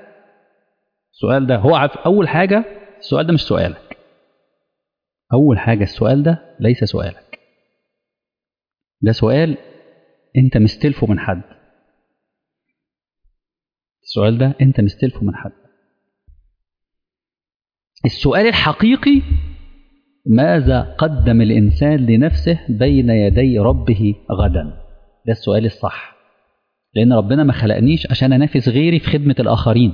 ده هو أول حاجة، السؤال ده مش سؤالك. أول حاجة السؤال ده ليس سؤالك، ده سؤال أنت مستلفه من حد. السؤال ده أنت مستلفه من حد. السؤال الحقيقي ماذا قدم الإنسان لنفسه بين يدي ربه غدا؟ ده السؤال الصح، لأن ربنا ما خلقنيش عشان أنافس غيري في خدمة الآخرين.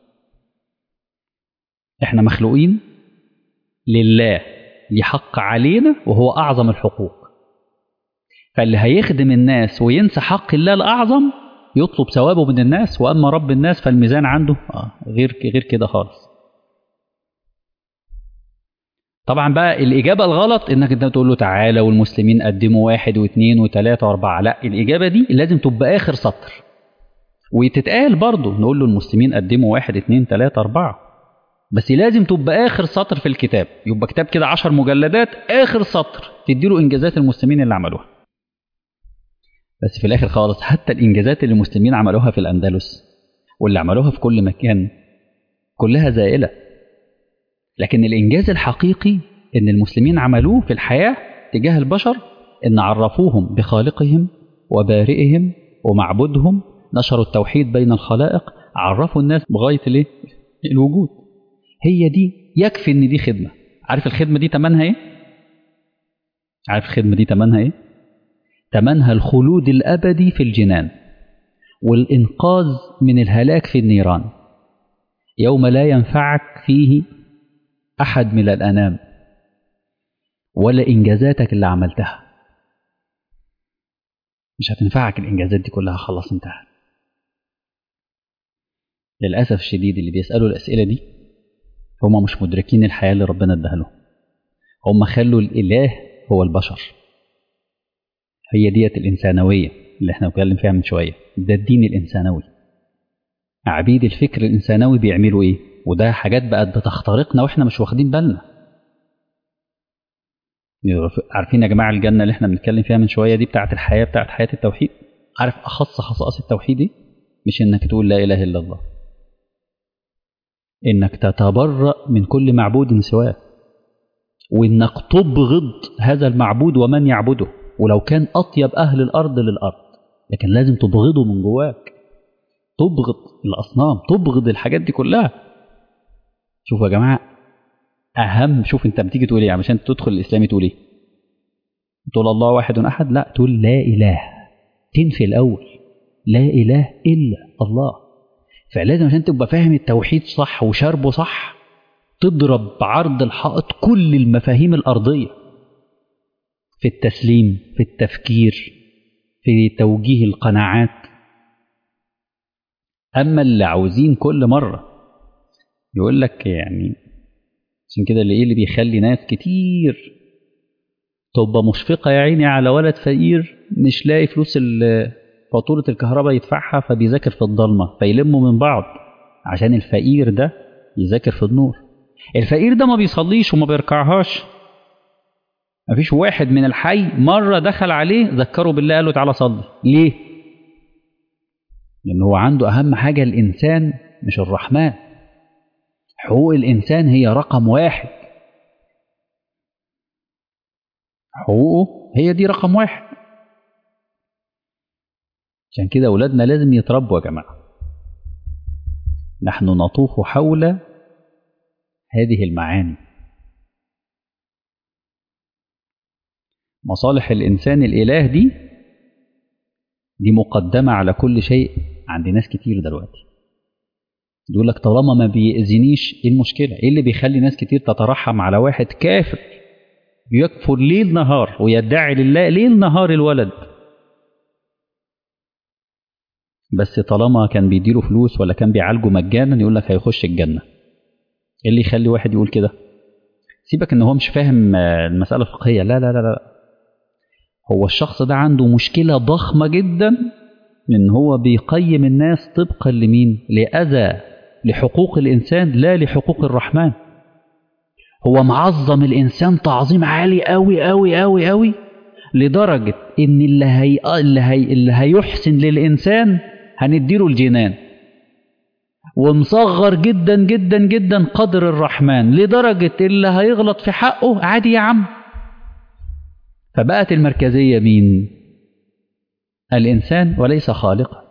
إحنا مخلوقين لله، لحق علينا وهو أعظم الحقوق. فاللي هيخدم الناس وينسى حق الله الأعظم يطلب ثوابه من الناس، وأما رب الناس فالميزان عنده غير كده خالص. طبعا بقى الإجابة الغلط إنك أنت تقول له تعالى والمسلمين قدموا 1 و2 و3 و4. لا، الإجابة دي لازم تبقى آخر سطر وتتقال برضه، نقول له المسلمين قدموا 1 2 3 4، بس لازم تبقى آخر سطر في الكتاب. يبقى كتاب كده 10 مجلدات، آخر سطر تديله إنجازات المسلمين اللي عملوها. بس في الآخر خالص حتى الإنجازات اللي المسلمين عملوها في الأندلس واللي عملوها في كل مكان كلها زائلة. لكن الإنجاز الحقيقي إن المسلمين عملوه في الحياة تجاه البشر، إن عرفوهم بخالقهم وبارئهم ومعبودهم، نشروا التوحيد بين الخلائق، عرفوا الناس بغاية الوجود. هي دي يكفي إن دي خدمة. عارف الخدمة دي تمنها إيه؟ عارف الخدمة دي تمنها إيه؟ تمنها الخلود الأبدي في الجنان والإنقاذ من الهلاك في النيران، يوم لا ينفعك فيه أحد من الأنام ولا إنجازاتك اللي عملتها. مش هتنفعك الإنجازات دي كلها، خلاص انتهى. للأسف الشديد اللي بيسألوا الأسئلة دي هم مش مدركين الحياة اللي ربنا اداها لهم. هم خلوا الإله هو البشر. هي ديت الإنسانوية اللي احنا بنتكلم فيها من شوية، ده الدين الإنسانوي. عبيد الفكر الإنسانوي بيعملوا إيه؟ وده حاجات بقت بتخترقنا وإحنا مش واخدين بالنا. عارفين يا جماعة الجنة اللي احنا بنتكلم فيها من شوية دي بتاعت الحياة، بتاعت حياة التوحيد؟ عارف أخص خصائص التوحيد إيه؟ مش إنك تقول لا إله إلا الله، إنك تتبرأ من كل معبود سواه، وإنك تبغض هذا المعبود ومن يعبده، ولو كان أطيب أهل الأرض للأرض، لكن لازم تبغضه من جواك. تبغض الأصنام، تبغض الحاجات دي كلها. شوفوا يا جماعة أهم، شوف أنت بتيجي تقول إيه عشان تدخل الإسلام، تقول إيه؟ تقول الله واحد أحد؟ لا، تقول لا إله. تنفي الأول لا إله إلا الله. فلازم عشان تبقى فاهم التوحيد صح وشاربه صح تضرب بعرض الحائط كل المفاهيم الأرضية في التسليم، في التفكير، في توجيه القناعات. أما اللي عاوزين كل مرة يقول لك يعني عشان كده اللي بيخلي ناس كتير تبقى مشفقة يا عيني على ولد فقير مش لاقي فلوس فاتورة الكهرباء يدفعها، فبيذاكر في الضلمة فيلموا من بعض عشان الفقير ده يذاكر في النور. الفقير ده ما بيصليش وما بيركعهاش، مفيش واحد من الحي مرة دخل عليه ذكره بالله قال له تعالى صلي. ليه؟ لأن هو عنده أهم حاجة الإنسان مش الرحمن. حقوق الإنسان هي رقم واحد، حقوقه هي دي رقم واحد. عشان كده أولادنا لازم يتربوا يا جماعة. نحن نطوف حول هذه المعاني. مصالح الإنسان الإله دي مقدمة على كل شيء عند ناس كتير دلوقتي. يقول لك طالما ما بيأذنيش ايه المشكلة؟ ايه اللي بيخلي ناس كتير تترحم على واحد كافر بيكفر ليل نهار ويدعي لله ليل نهار الولد، بس طالما كان بيديله فلوس ولا كان بيعالجه مجانا يقول لك هيخش الجنة. ايه اللي يخلي واحد يقول كده؟ سيبك ان هو مش فاهم المسألة الفقهية، لا لا لا لا، هو الشخص ده عنده مشكلة ضخمة جدا ان هو بيقيم الناس طبقا لمين؟ لأذى لحقوق الإنسان لا لحقوق الرحمن. هو معظم الإنسان تعظيم عالي قوي قوي قوي قوي لدرجة ان اللي هيحسن للإنسان هنديله الجنان، ومصغر جدا جدا جدا قدر الرحمن لدرجة اللي هيغلط في حقه عادي يا عم. فبقت المركزية مين؟ الإنسان وليس خالقه.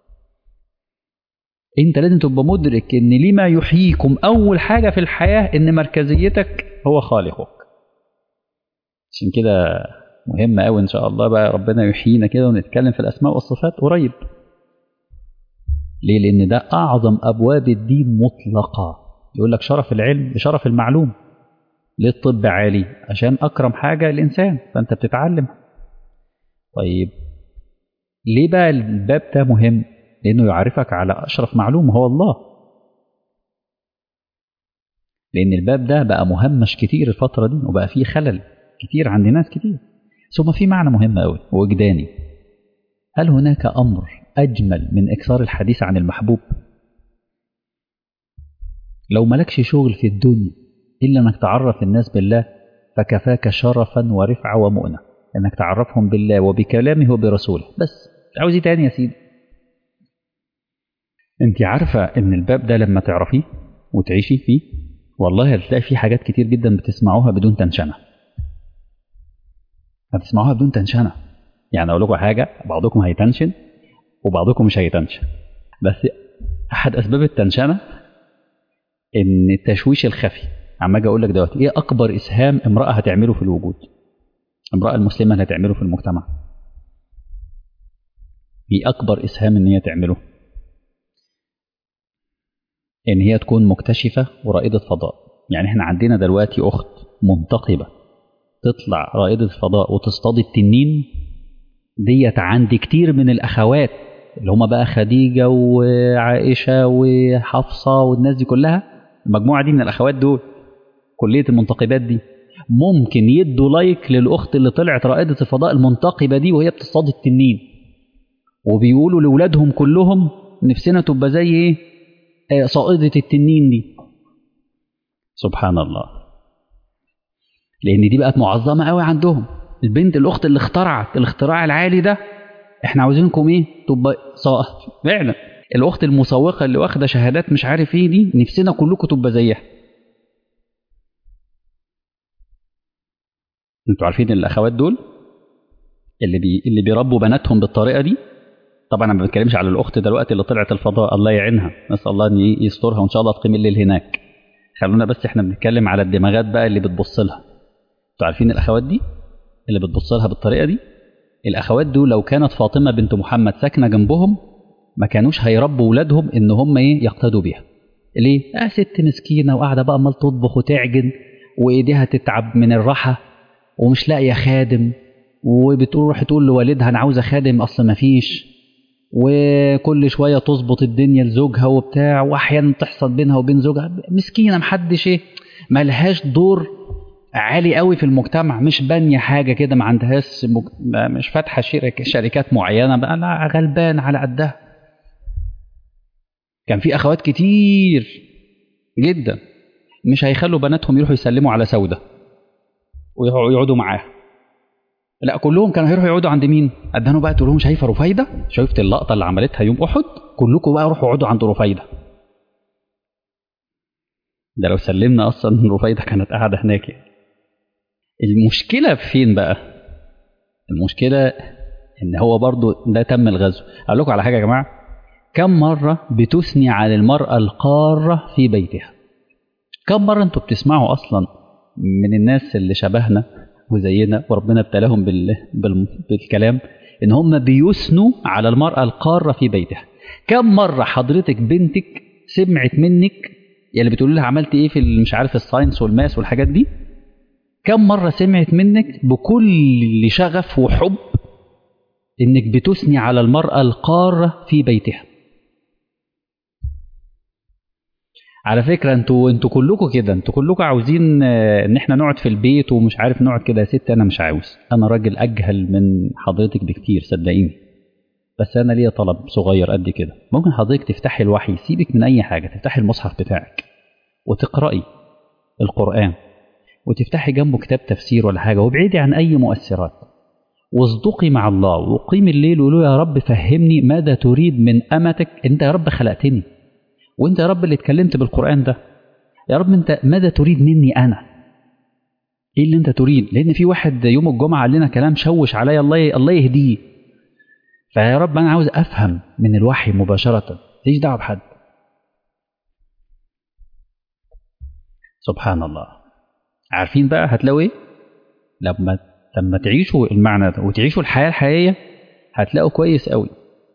انت لازم تبقى مدرك ان لما يحييكم اول حاجة في الحياة ان مركزيتك هو خالقك. عشان كده مهم قوي ان شاء الله بقى ربنا يحيينا كده ونتكلم في الاسماء والصفات قريب. ليه؟ لان ده اعظم ابواب الدين مطلقة. يقول لك شرف العلم بشرف المعلوم. ليه الطب عالي؟ عشان اكرم حاجة الانسان فانت بتتعلم. طيب ليه بقى الباب ده مهم؟ لأنه يعرفك على أشرف معلوم هو الله. لأن الباب ده بقى مهمش كتير الفترة دي وبقى فيه خلل كتير عند ناس كتير. ثم في معنى مهم قوي وجداني. هل هناك أمر أجمل من إكثار الحديث عن المحبوب؟ لو ملكش شغل في الدنيا إلا أنك تعرف الناس بالله فكفاك شرفا ورفعة ومؤنة أنك تعرفهم بالله وبكلامه وبرسوله. بس عاوز ايه تاني يا سيدي؟ انت عارفة ان الباب ده لما تعرفيه وتعيشي فيه والله هتلاقي فيه حاجات كتير جدا بتسمعوها بدون تنشنة. هتسمعوها بدون تنشنة. يعني اقول لكم حاجة، بعضكم هيتنشن وبعضكم مش هيتنشن، بس احد اسباب التنشنة ان التشويش الخفي. عم اجي اقول لك دلوقتي ايه اكبر اسهام امرأة هتعمله في الوجود؟ امرأة المسلمة اللي هتعمله في المجتمع ايه اكبر اسهام ان هي تعمله؟ ان هي تكون مكتشفة ورائدة فضاء. يعني احنا عندنا دلوقتي اخت منتقبة تطلع رائدة فضاء وتصطاد التنين ديت عند كتير من الاخوات اللي هم بقى خديجة وعائشة وحفصة والناس دي كلها. المجموعة دي من الاخوات دول كلية المنتقبات دي ممكن يدوا لايك للاخت اللي طلعت رائدة الفضاء المنتقبة دي وهي بتصطاد التنين، وبيقولوا لاولادهم كلهم نفسنا تبقى زي ايه صائدة التنين دي. سبحان الله. لأن دي بقت معظمة قوي عندهم. البنت الأخت اللي اخترعت الاختراع العالي ده احنا عاوزينكم ايه تبقى فعلا الأخت المسوقة اللي واخدة شهادات مش عارف ايه دي نفسنا كلكم تبقى زيها. انتوا عارفين الأخوات دول اللي بيربوا بناتهم بالطريقة دي. طبعا انا ما بتكلمش على الأخت دلوقتي اللي طلعت الفضاء الله يعينها، نسأل الله ان يسترها وان شاء الله تقيم الليل هناك. خلونا بس احنا بنتكلم على الدماغات بقى اللي بتبص لها. انتوا عارفين الاخوات دي اللي بتبص لها بالطريقه دي؟ الاخوات دول لو كانت فاطمه بنت محمد ساكنه جنبهم ما كانوش هيربوا ولادهم ان هم ايه يقتدوا بيها. ليه؟ ست مسكينه وقاعده بقى عمال تطبخ وتعجن وايديها تتعب من الراحه ومش لاقيه خادم، وبتروح تقول لوالدها انا عاوزه خادم اصلا ما فيش، وكل شويه تظبط الدنيا لزوجها وبتاع، واحيانا تحصل بينها وبين زوجها. مسكينه محدش ايه ملهاش دور عالي قوي في المجتمع، مش بانيه حاجه كده، ما عندهاش مش فاتحه شركات معينه بقى، لا غلبان على قدها. كان في اخوات كتير جدا مش هيخلوا بناتهم يروحوا يسلموا على سودة ويقعدوا معاها، لا كلهم كانوا هيروحوا يقعدوا عند مين؟ ادانوا بقى تقول لهم شايفه رفايده؟ شفت اللقطه اللي عملتها يوم احد؟ كلكم بقى روحوا اقعدوا عند رفايده. ده لو سلمنا اصلا رفايده كانت قاعده هناك يعني. المشكله فين بقى؟ المشكله ان هو برضو ده تم الغزو. اقول لكم على حاجه يا جماعه، كم مره بتثني على المراه القاره في بيتها؟ كم مره انتوا بتسمعوا اصلا من الناس اللي شبهنا وزينا وربنا ابتلاهم بالكلام ان هم بيثنوا على المراه القاره في بيتها؟ كم مره حضرتك بنتك سمعت منك اللي بتقول لها عملت ايه في مش عارف الساينس والماس والحاجات دي، كم مره سمعت منك بكل شغف وحب انك بتثني على المراه القاره في بيتها؟ على فكره انتوا كلكم كده، انتوا كلكم عاوزين ان احنا نقعد في البيت ومش عارف نقعد كده. يا ست انا مش عاوز، انا راجل اجهل من حضرتك بكتير صدقيني، بس انا ليا طلب صغير قد كده. ممكن حضرتك تفتحي الوحي، سيبك من اي حاجه، تفتحي المصحف بتاعك وتقراي القران، وتفتحي جنبه كتاب تفسير ولا حاجه، وابعدي عن اي مؤثرات، واصدقي مع الله، وقيمي الليل وقولي يا رب فهمني ماذا تريد من امتك. انت يا رب خلقتني، وانت يا رب اللي اتكلمت بالقران ده، يا رب انت ماذا تريد مني انا؟ ايه اللي انت تريد؟ لان في واحد يوم الجمعه قال لنا كلام شوش عليا، الله يهديه. فيا رب انا عاوز افهم من الوحي مباشره، ماليش دعوه بحد. سبحان الله. عارفين بقى هتلاقوا ايه لما تعيشوا المعنى ده وتعيشوا الحياه الحقيقيه؟ هتلاقوا كويس قوي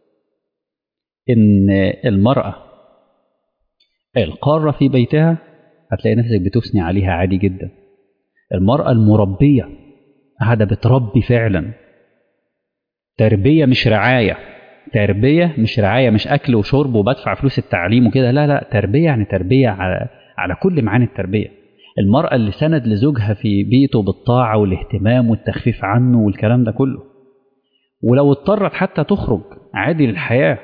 ان المراه القاره في بيتها هتلاقي نفسك بتثني عليها عادي جدا. المراه المربيه قاعده بتربي فعلا، تربيه مش رعايه، تربيه مش رعايه، مش اكل وشرب وبدفع فلوس التعليم وكده، لا لا، تربيه يعني تربيه على كل معاني التربيه. المراه اللي سند لزوجها في بيته بالطاعه والاهتمام والتخفيف عنه والكلام ده كله، ولو اضطرت حتى تخرج عادي للحياه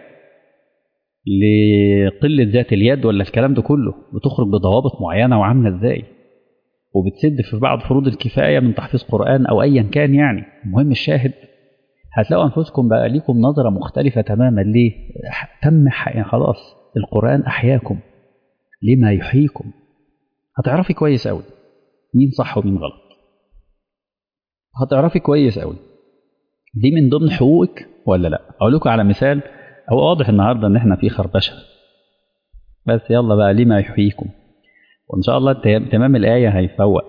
لقله ذات اليد ولا الكلام ده كله، بتخرج بضوابط معينه وعامله ازاي، وبتسد في بعض فروض الكفايه من تحفيظ قران او ايا كان يعني. المهم الشاهد، هتلاقوا أنفسكم بقى ليكم نظرة مختلفة تماما. ليه؟ يعني خلاص القرآن أحياكم لما يحييكم. هتعرفي كويس أوي مين صح ومين غلط، هتعرفي كويس أوي دي من ضمن حقوقك ولا لا. أقول لكم على مثال، هو واضح النهاردة إن إحنا في خربشة، بس يلا بقى لما يحييكم، وإن شاء الله تمام الآية هيفوق.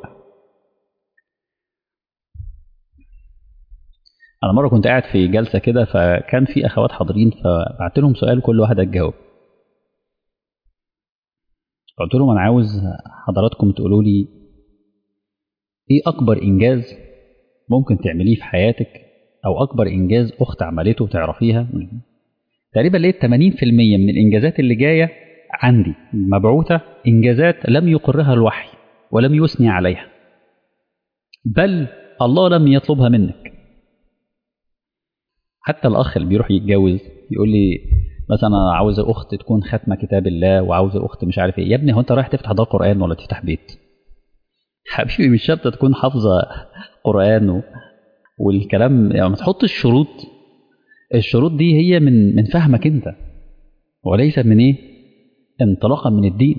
أنا مرة كنت قاعد في جلسة كده، فكان في أخوات حاضرين، فبعت لهم سؤال كل واحدة تجاوب. قلت لهم أنا عاوز حضراتكم تقولوا لي إيه أكبر إنجاز ممكن تعمليه في حياتك، أو أكبر إنجاز أخت عملته تعرفيها. تقريبا لقيت 80% من الإنجازات اللي جاية عندي مبعوثة إنجازات لم يقرها الوحي ولم يثني عليها، بل الله لم يطلبها منك. حتى الأخ اللي بيروح يتجوز يقول لي مثلا أنا عاوز أخت تكون ختمة كتاب الله، وعاوز أخت مش عارف إيه. يا ابني هو أنت رايح تفتح دار قرآن ولا تفتح بيت؟ حبيبي مش شرط تكون حافظة قرآن والكلام يعني. ما تحطش شروط، الشروط دي هي من فهمك أنت، وليس من إيه انطلاقا من الدين.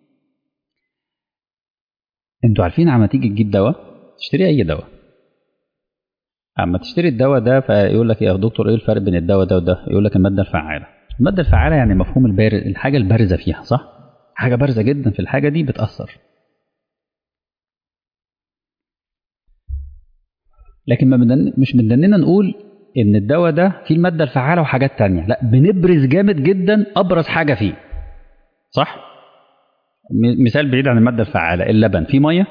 أنتوا عارفين عما تيجي تجيب دواء، تشتري أي دواء، اما تشتري الدواء ده فيقول لك يا دكتور ايه الفرق بين الدواء ده وده؟ يقول لك الماده الفعاله. الماده الفعاله يعني مفهوم البارز، الحاجه البارزه فيها، صح؟ حاجه بارزه جدا في الحاجه دي بتاثر. لكن ما مش مدننا نقول ان الدواء ده فيه الماده الفعاله وحاجات تانية، لا بنبرز جامد جدا ابرز حاجه فيه، صح؟ مثال بعيد عن الماده الفعاله، اللبن فيه ميه،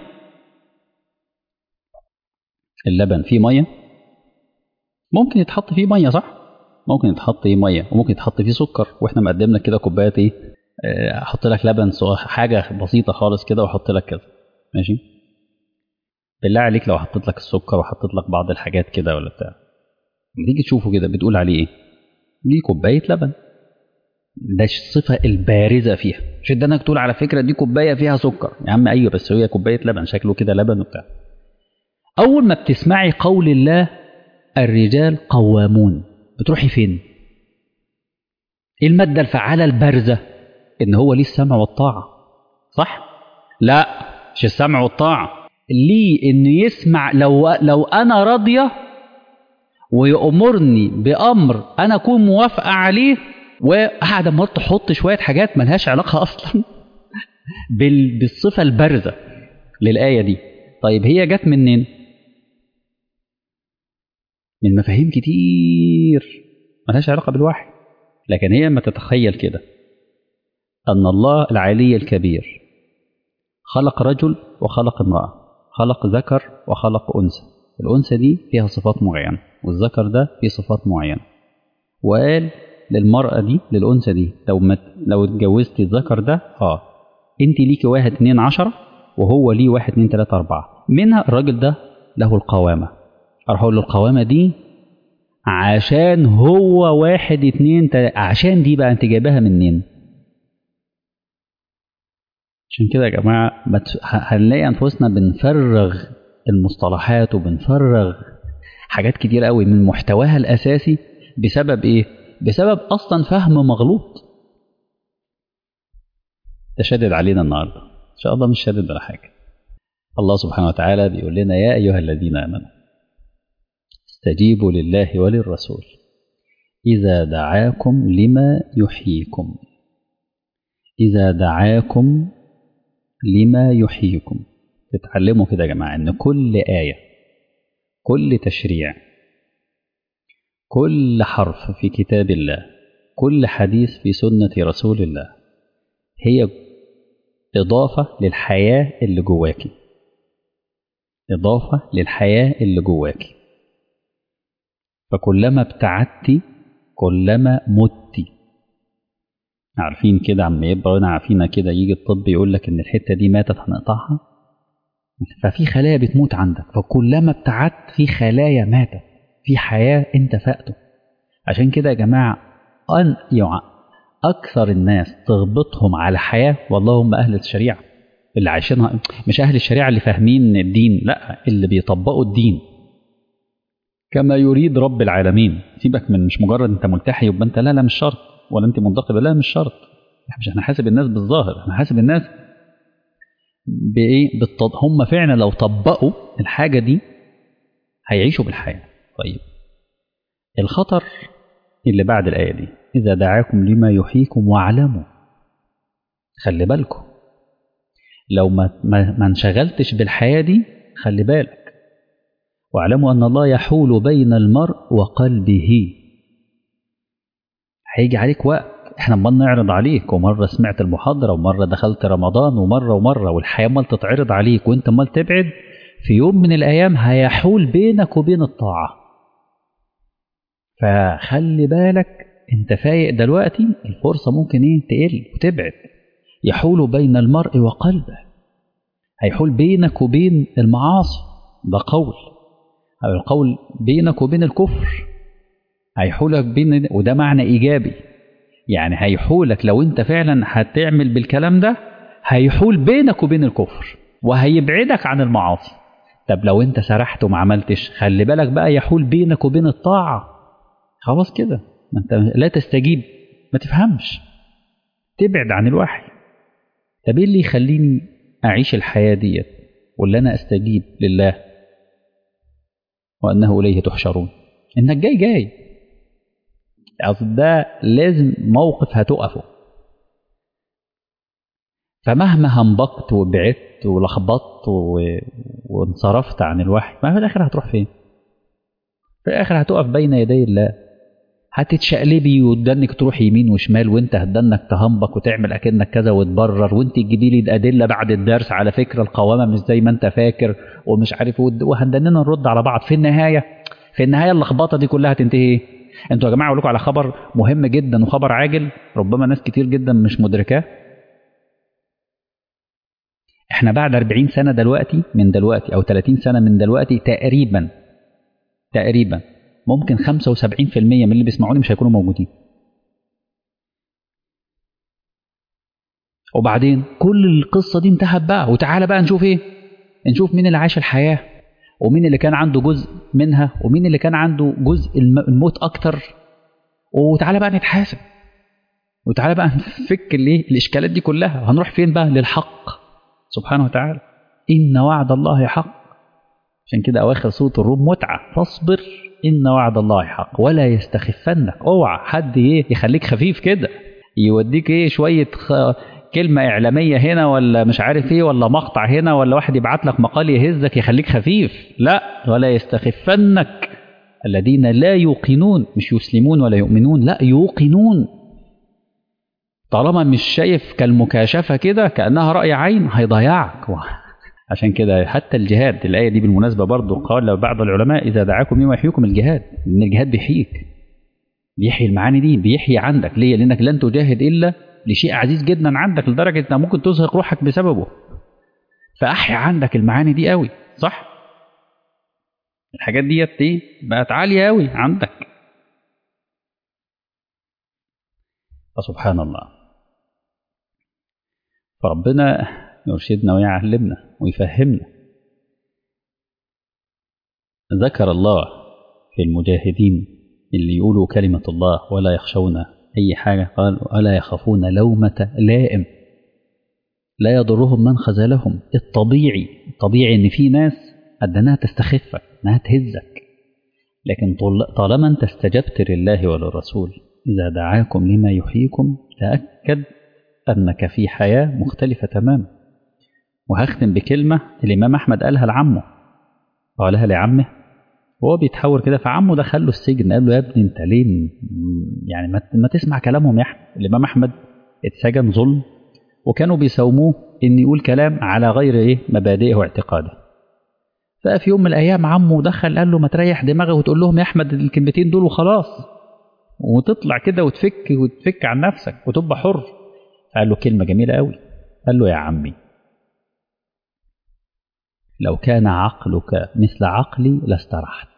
اللبن فيه ميه، ممكن يتحط فيه ميه صح؟ ممكن يتحط فيه ميه وممكن يتحط فيه سكر، واحنا مقدم لك كده كوبايه ايه، احط لك لبن حاجه بسيطه خالص كده واحط لك كده، ماشي؟ بالله عليك لو حطيت لك السكر وحطيت لك بعض الحاجات كده ولا بتاع، لما تيجي تشوفه كده بتقول عليه ايه؟ دي كوبايه لبن، ده الصفه البارزه فيها، مش ده انك تقول على فكره دي كوبايه فيها سكر، يا عم ايوه بس هي كوبايه لبن شكله كده لبن وبتاع. اول ما بتسمعي قول الله الرجال قوامون، بتروحي فين؟ ايه الماده الفعاله البارزه؟ ان هو ليه السمع والطاعه، صح؟ لا مش السمع والطاعه، ليه انه يسمع، لو انا راضيه ويأمرني بامر انا اكون موافقه عليه، وقاعده عمال تحط شويه حاجات ملهاش علاقه اصلا بالصفه البارزه للايه دي. طيب هي جت منين؟ من مفاهيم كتير ملهاش علاقه بالوحي، لكن هي ما تتخيل كده ان الله العلي الكبير خلق رجل وخلق امراه، خلق ذكر وخلق انثى، الانثى دي فيها صفات معينه والذكر ده فيه صفات معينه، وقال للمرأة دي للأنثى دي لو اتجوزتي الذكر ده انت ليكي 1 2 10 وهو ليه 1 2 3 4، منها الراجل ده له القوامة، اروح اقول له القوامة دي عشان هو 1 2 3، عشان دي بقى انت جايباها منين؟ عشان كده يا جماعة هنلاقي أنفسنا بنفرغ المصطلحات وبنفرغ حاجات كتير قوي من محتواها الأساسي بسبب إيه؟ بسبب أصلا فهم مغلوط. تشدد علينا النهاردة إن شاء الله، مش شدد ولا حاجة. الله سبحانه وتعالى بيقول لنا يا أيها الذين آمنوا استجيبوا لله وللرسول إذا دعاكم لما يحييكم، إذا دعاكم لما يحييكم. تتعلموا كده يا جماعة إن كل آية، كل تشريع، كل حرف في كتاب الله، كل حديث في سنة رسول الله هي إضافة للحياة اللي جواكي، إضافة للحياة اللي جواكي. فكلما ابتعدتي كلما متي. عارفين كده عم يبقى هنا عارفين كده، يجي الطب يقول لك إن الحتة دي ماتت هنقطعها، ففي خلايا بتموت عندك، فكلما ابتعدت في خلايا ماتت، في حياة انت فقته. عشان كده يا جماعة أكثر الناس تغبطهم على حياة والله هم أهل الشريعة اللي عايشينها، مش أهل الشريعة اللي فاهمين الدين، لا اللي بيطبقوا الدين كما يريد رب العالمين. سيبك من مش مجرد أنت ملتحي يبقى أنت، لا مش شرط، ولا أنت منتقبة، لا مش شرط، مش احنا حاسب الناس بالظاهر، احنا حاسب الناس بإيه؟ هم فعلا لو طبقوا الحاجة دي هيعيشوا بالحياة. طيب الخطر اللي بعد الآية دي إذا دعاكم لما يحييكم واعلموا، خلي بالكم لو ما انشغلتش بالحياة دي خلي بالك، واعلموا أن الله يحول بين المرء وقلبه. هيجي عليك وقت احنا ما نعرض عليك، ومرة سمعت المحاضرة ومرة دخلت رمضان ومرة والحياة مال تتعرض عليك وانت مال تبعد، في يوم من الأيام هيحول بينك وبين الطاعة. فخلي بالك انت فايق دلوقتي، الفرصة ممكن تقل وتبعد. يحول بين المرء وقلبه، هيحول بينك وبين المعاصي، ده قول، أو القول بينك وبين الكفر، هيحولك بين، وده معنى إيجابي، يعني هيحولك لو انت فعلا هتعمل بالكلام ده هيحول بينك وبين الكفر وهيبعدك عن المعاصي. طب لو انت سرحت وما عملتش خلي بالك بقى يحول بينك وبين الطاعة، خلاص كده ما انت لا تستجيب، ما تفهمش، تبعد عن الوحي. طب ايه اللي يخليني اعيش الحياة ديت واللي انا استجيب لله وانه اليه تحشرون؟ انك جاي اصل ده لازم موقف هتقفه، فمهما هنبقت وبعدت ولخبطت وانصرفت عن الوحي ما في الاخر هتروح فين؟ في الآخر هتقف بين يدي الله، هتتشقلبي ودنك تروح يمين وشمال، وانت هتدنك تهنبك وتعمل اكنك كذا وتبرر، وانت تجيبي لي الادله بعد الدرس على فكره القوامه مش زي ما انت فاكر ومش عارف، وهندننا نرد على بعض. في النهايه اللخبطه دي كلها هتنتهي. انتوا يا جماعه اقول لكم على خبر مهم جدا وخبر عاجل ربما ناس كتير جدا مش مدركاه. احنا بعد 40 سنه من دلوقتي او 30 سنه من دلوقتي تقريبا ممكن 75% من اللي بيسمعوني مش هيكونوا موجودين. وبعدين كل القصة دي انتهت بقى، وتعالى بقى نشوف ايه؟ نشوف مين اللي عاش الحياة، ومين اللي كان عنده جزء منها، ومين اللي كان عنده جزء الموت اكتر، وتعالى بقى نتحاسب، وتعالى بقى نفك الاشكالات دي كلها. هنروح فين بقى؟ للحق سبحانه وتعالى. ان وعد الله حق. عشان كده اواخر سورة الروم متعة، فاصبر إن وعد الله حق ولا يستخفنك. اوعى حد يخليك خفيف كده، يوديك شوية كلمة إعلامية هنا ولا مش عارف ولا مقطع هنا ولا واحد يبعت لك مقال يهزك يخليك خفيف. لا، ولا يستخفنك الذين لا يوقنون، مش يسلمون ولا يؤمنون، لا يوقنون. طالما مش شايف كالمكاشفة كده كأنها رأي عين هيضيعك. عشان كده حتى الجهاد، الآية دي بالمناسبة برضو قال بعض العلماء إذا دعاكم لما يحييكم الجهاد، لأن الجهاد بيحيي المعاني دي، بيحيي عندك. ليه؟ لأنك لن تجاهد إلا لشيء عزيز جدا عندك لدرجة أنك ممكن تزهق روحك بسببه، فأحيا عندك المعاني دي قوي. صح؟ الحاجات دي بقت عالية قوي عندك. فسبحان الله، فربنا يرشدنا ويعلمنا ويفهمنا. ذكر الله في المجاهدين اللي يقولوا كلمة الله ولا يخشون أي حاجة، قال ولا يخافون لومة لائم لا يضرهم من خذلهم. الطبيعي إن في ناس قد أنها تستخفك، أنها تهزك، لكن طالما أنت استجبت لله وللرسول إذا دعاكم لما يحييكم تأكد أنك في حياة مختلفة تماما. وهختم بكلمة الإمام أحمد قالها لعمه، قالها لعمه وهو بيتحور كده، فعمه دخله السجن قال له يا ابني انت ليه يعني ما تسمع كلامهم يا احمد. الامام احمد اتسجن ظلم، وكانوا بيساوموه ان يقول كلام على غير مبادئه واعتقاده. ففي يوم من الايام عمه دخل قال له ما تريح دماغك وتقول لهم يا احمد الكلمتين دول وخلاص، وتطلع كده وتفك عن نفسك وتبقى حر. قال له كلمة جميلة قوي، قال له يا عمي لو كان عقلك مثل عقلي لاسترحت.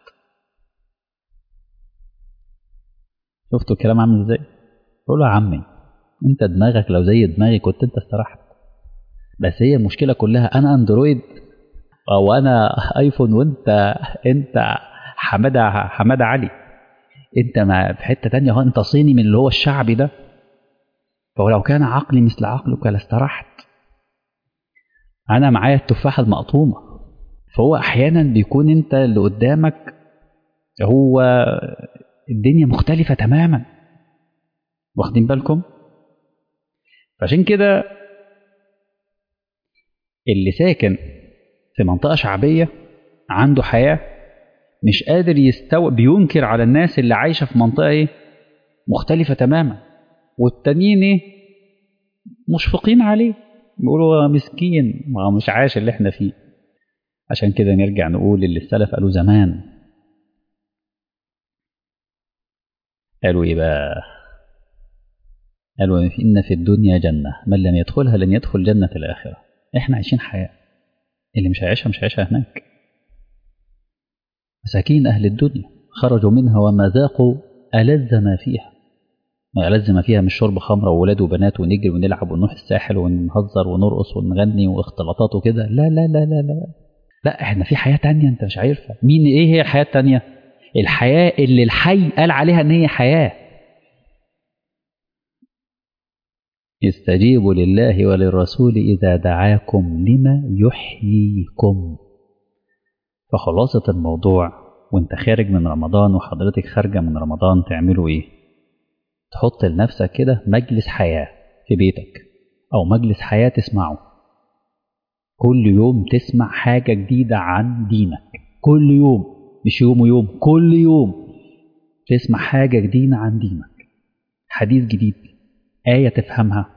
شفتوا الكلام عامل ازاي؟ قول له يا عمي انت دماغك لو زي دماغي كنت انت استرحت، بس هي المشكلة كلها انا اندرويد او انا ايفون انت حمادة علي، انت ما في حتة تانية، هو انت صيني من اللي هو الشعبي ده. فلو كان عقلي مثل عقلك لاسترحت. انا معايا التفاحة المقطومة. فهو احيانا بيكون انت اللي قدامك هو الدنيا مختلفة تماما، واخدين بالكم؟ فعشان كده اللي ساكن في منطقة شعبية عنده حياة مش قادر يستوعب، بينكر على الناس اللي عايشة في منطقة مختلفة تماما، والتانيين مشفقين عليه، بيقولوا مسكين ما مش عايش اللي احنا فيه. عشان كده نرجع نقول اللي السلف قالوا زمان، قالوا ايه بقى؟ قالوا إن في الدنيا جنة من لم يدخلها لن يدخل جنة الآخرة. احنا عايشين حياة، اللي مش هيعيشها مش هيعيشها هناك. مساكين أهل الدنيا خرجوا منها وما ذاقوا ألذ ما فيها. ما ألذ ما فيها مش شرب خمرة وولاد وبنات ونجري ونلعب ونروح الساحل ونهزر ونرقص ونغني واختلاطات وكده، لا لا لا لا لا لا، احنا في حياة تانية انت مش عارفها. ايه هي الحياة التانية؟ الحياة اللي الحي قال عليها ان هي حياة. استجيبوا لله وللرسول إذا دعاكم لما يحييكم. فخلاصة الموضوع وانت خارج من رمضان وحضرتك خارجة من رمضان تعملوا ايه؟ تحط لنفسك كده مجلس حياة في بيتك او مجلس حياة تسمعه كل يوم، تسمع حاجة جديدة عن دينك كل يوم، مش يوم ويوم، كل يوم تسمع حاجة جديدة عن دينك، حديث جديد، آية تفهمها،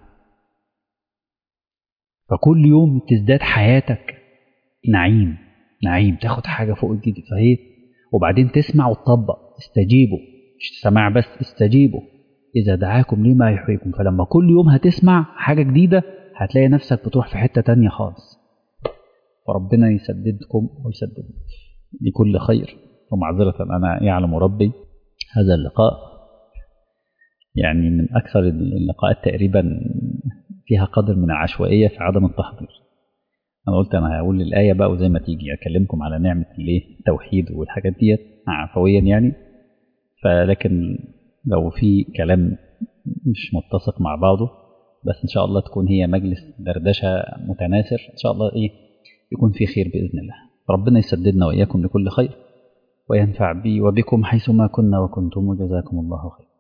فكل يوم تزداد حياتك نعيم، نعيم، تاخد حاجة فوق الجديد فهي. وبعدين تسمع وتطبق، استجيبوا، مش سماع بس، استجيبوا إذا دعاكم لما يحييكم. فلما كل يوم هتسمع حاجة جديدة هتلاقي نفسك بتروح في حتة تانية خالص. فربنا يسددكم ويسددنا لكل خير. ومعذرة أنا يعلم ربي هذا اللقاء يعني من أكثر اللقاءات تقريبا فيها قدر من العشوائية في عدم التحضير. أنا قلت أنا هقول الآية بقى وزي ما تيجي أكلمكم على نعمة التوحيد والحاجات ديت عفويا يعني. فلكن لو في كلام مش متسق مع بعضه، بس إن شاء الله تكون هي مجلس دردشة متناثر إن شاء الله يكون في خير بإذن الله. ربنا يسددنا وإياكم لكل خير وينفع بي وبكم حيثما كنا وكنتم، وجزاكم الله خير.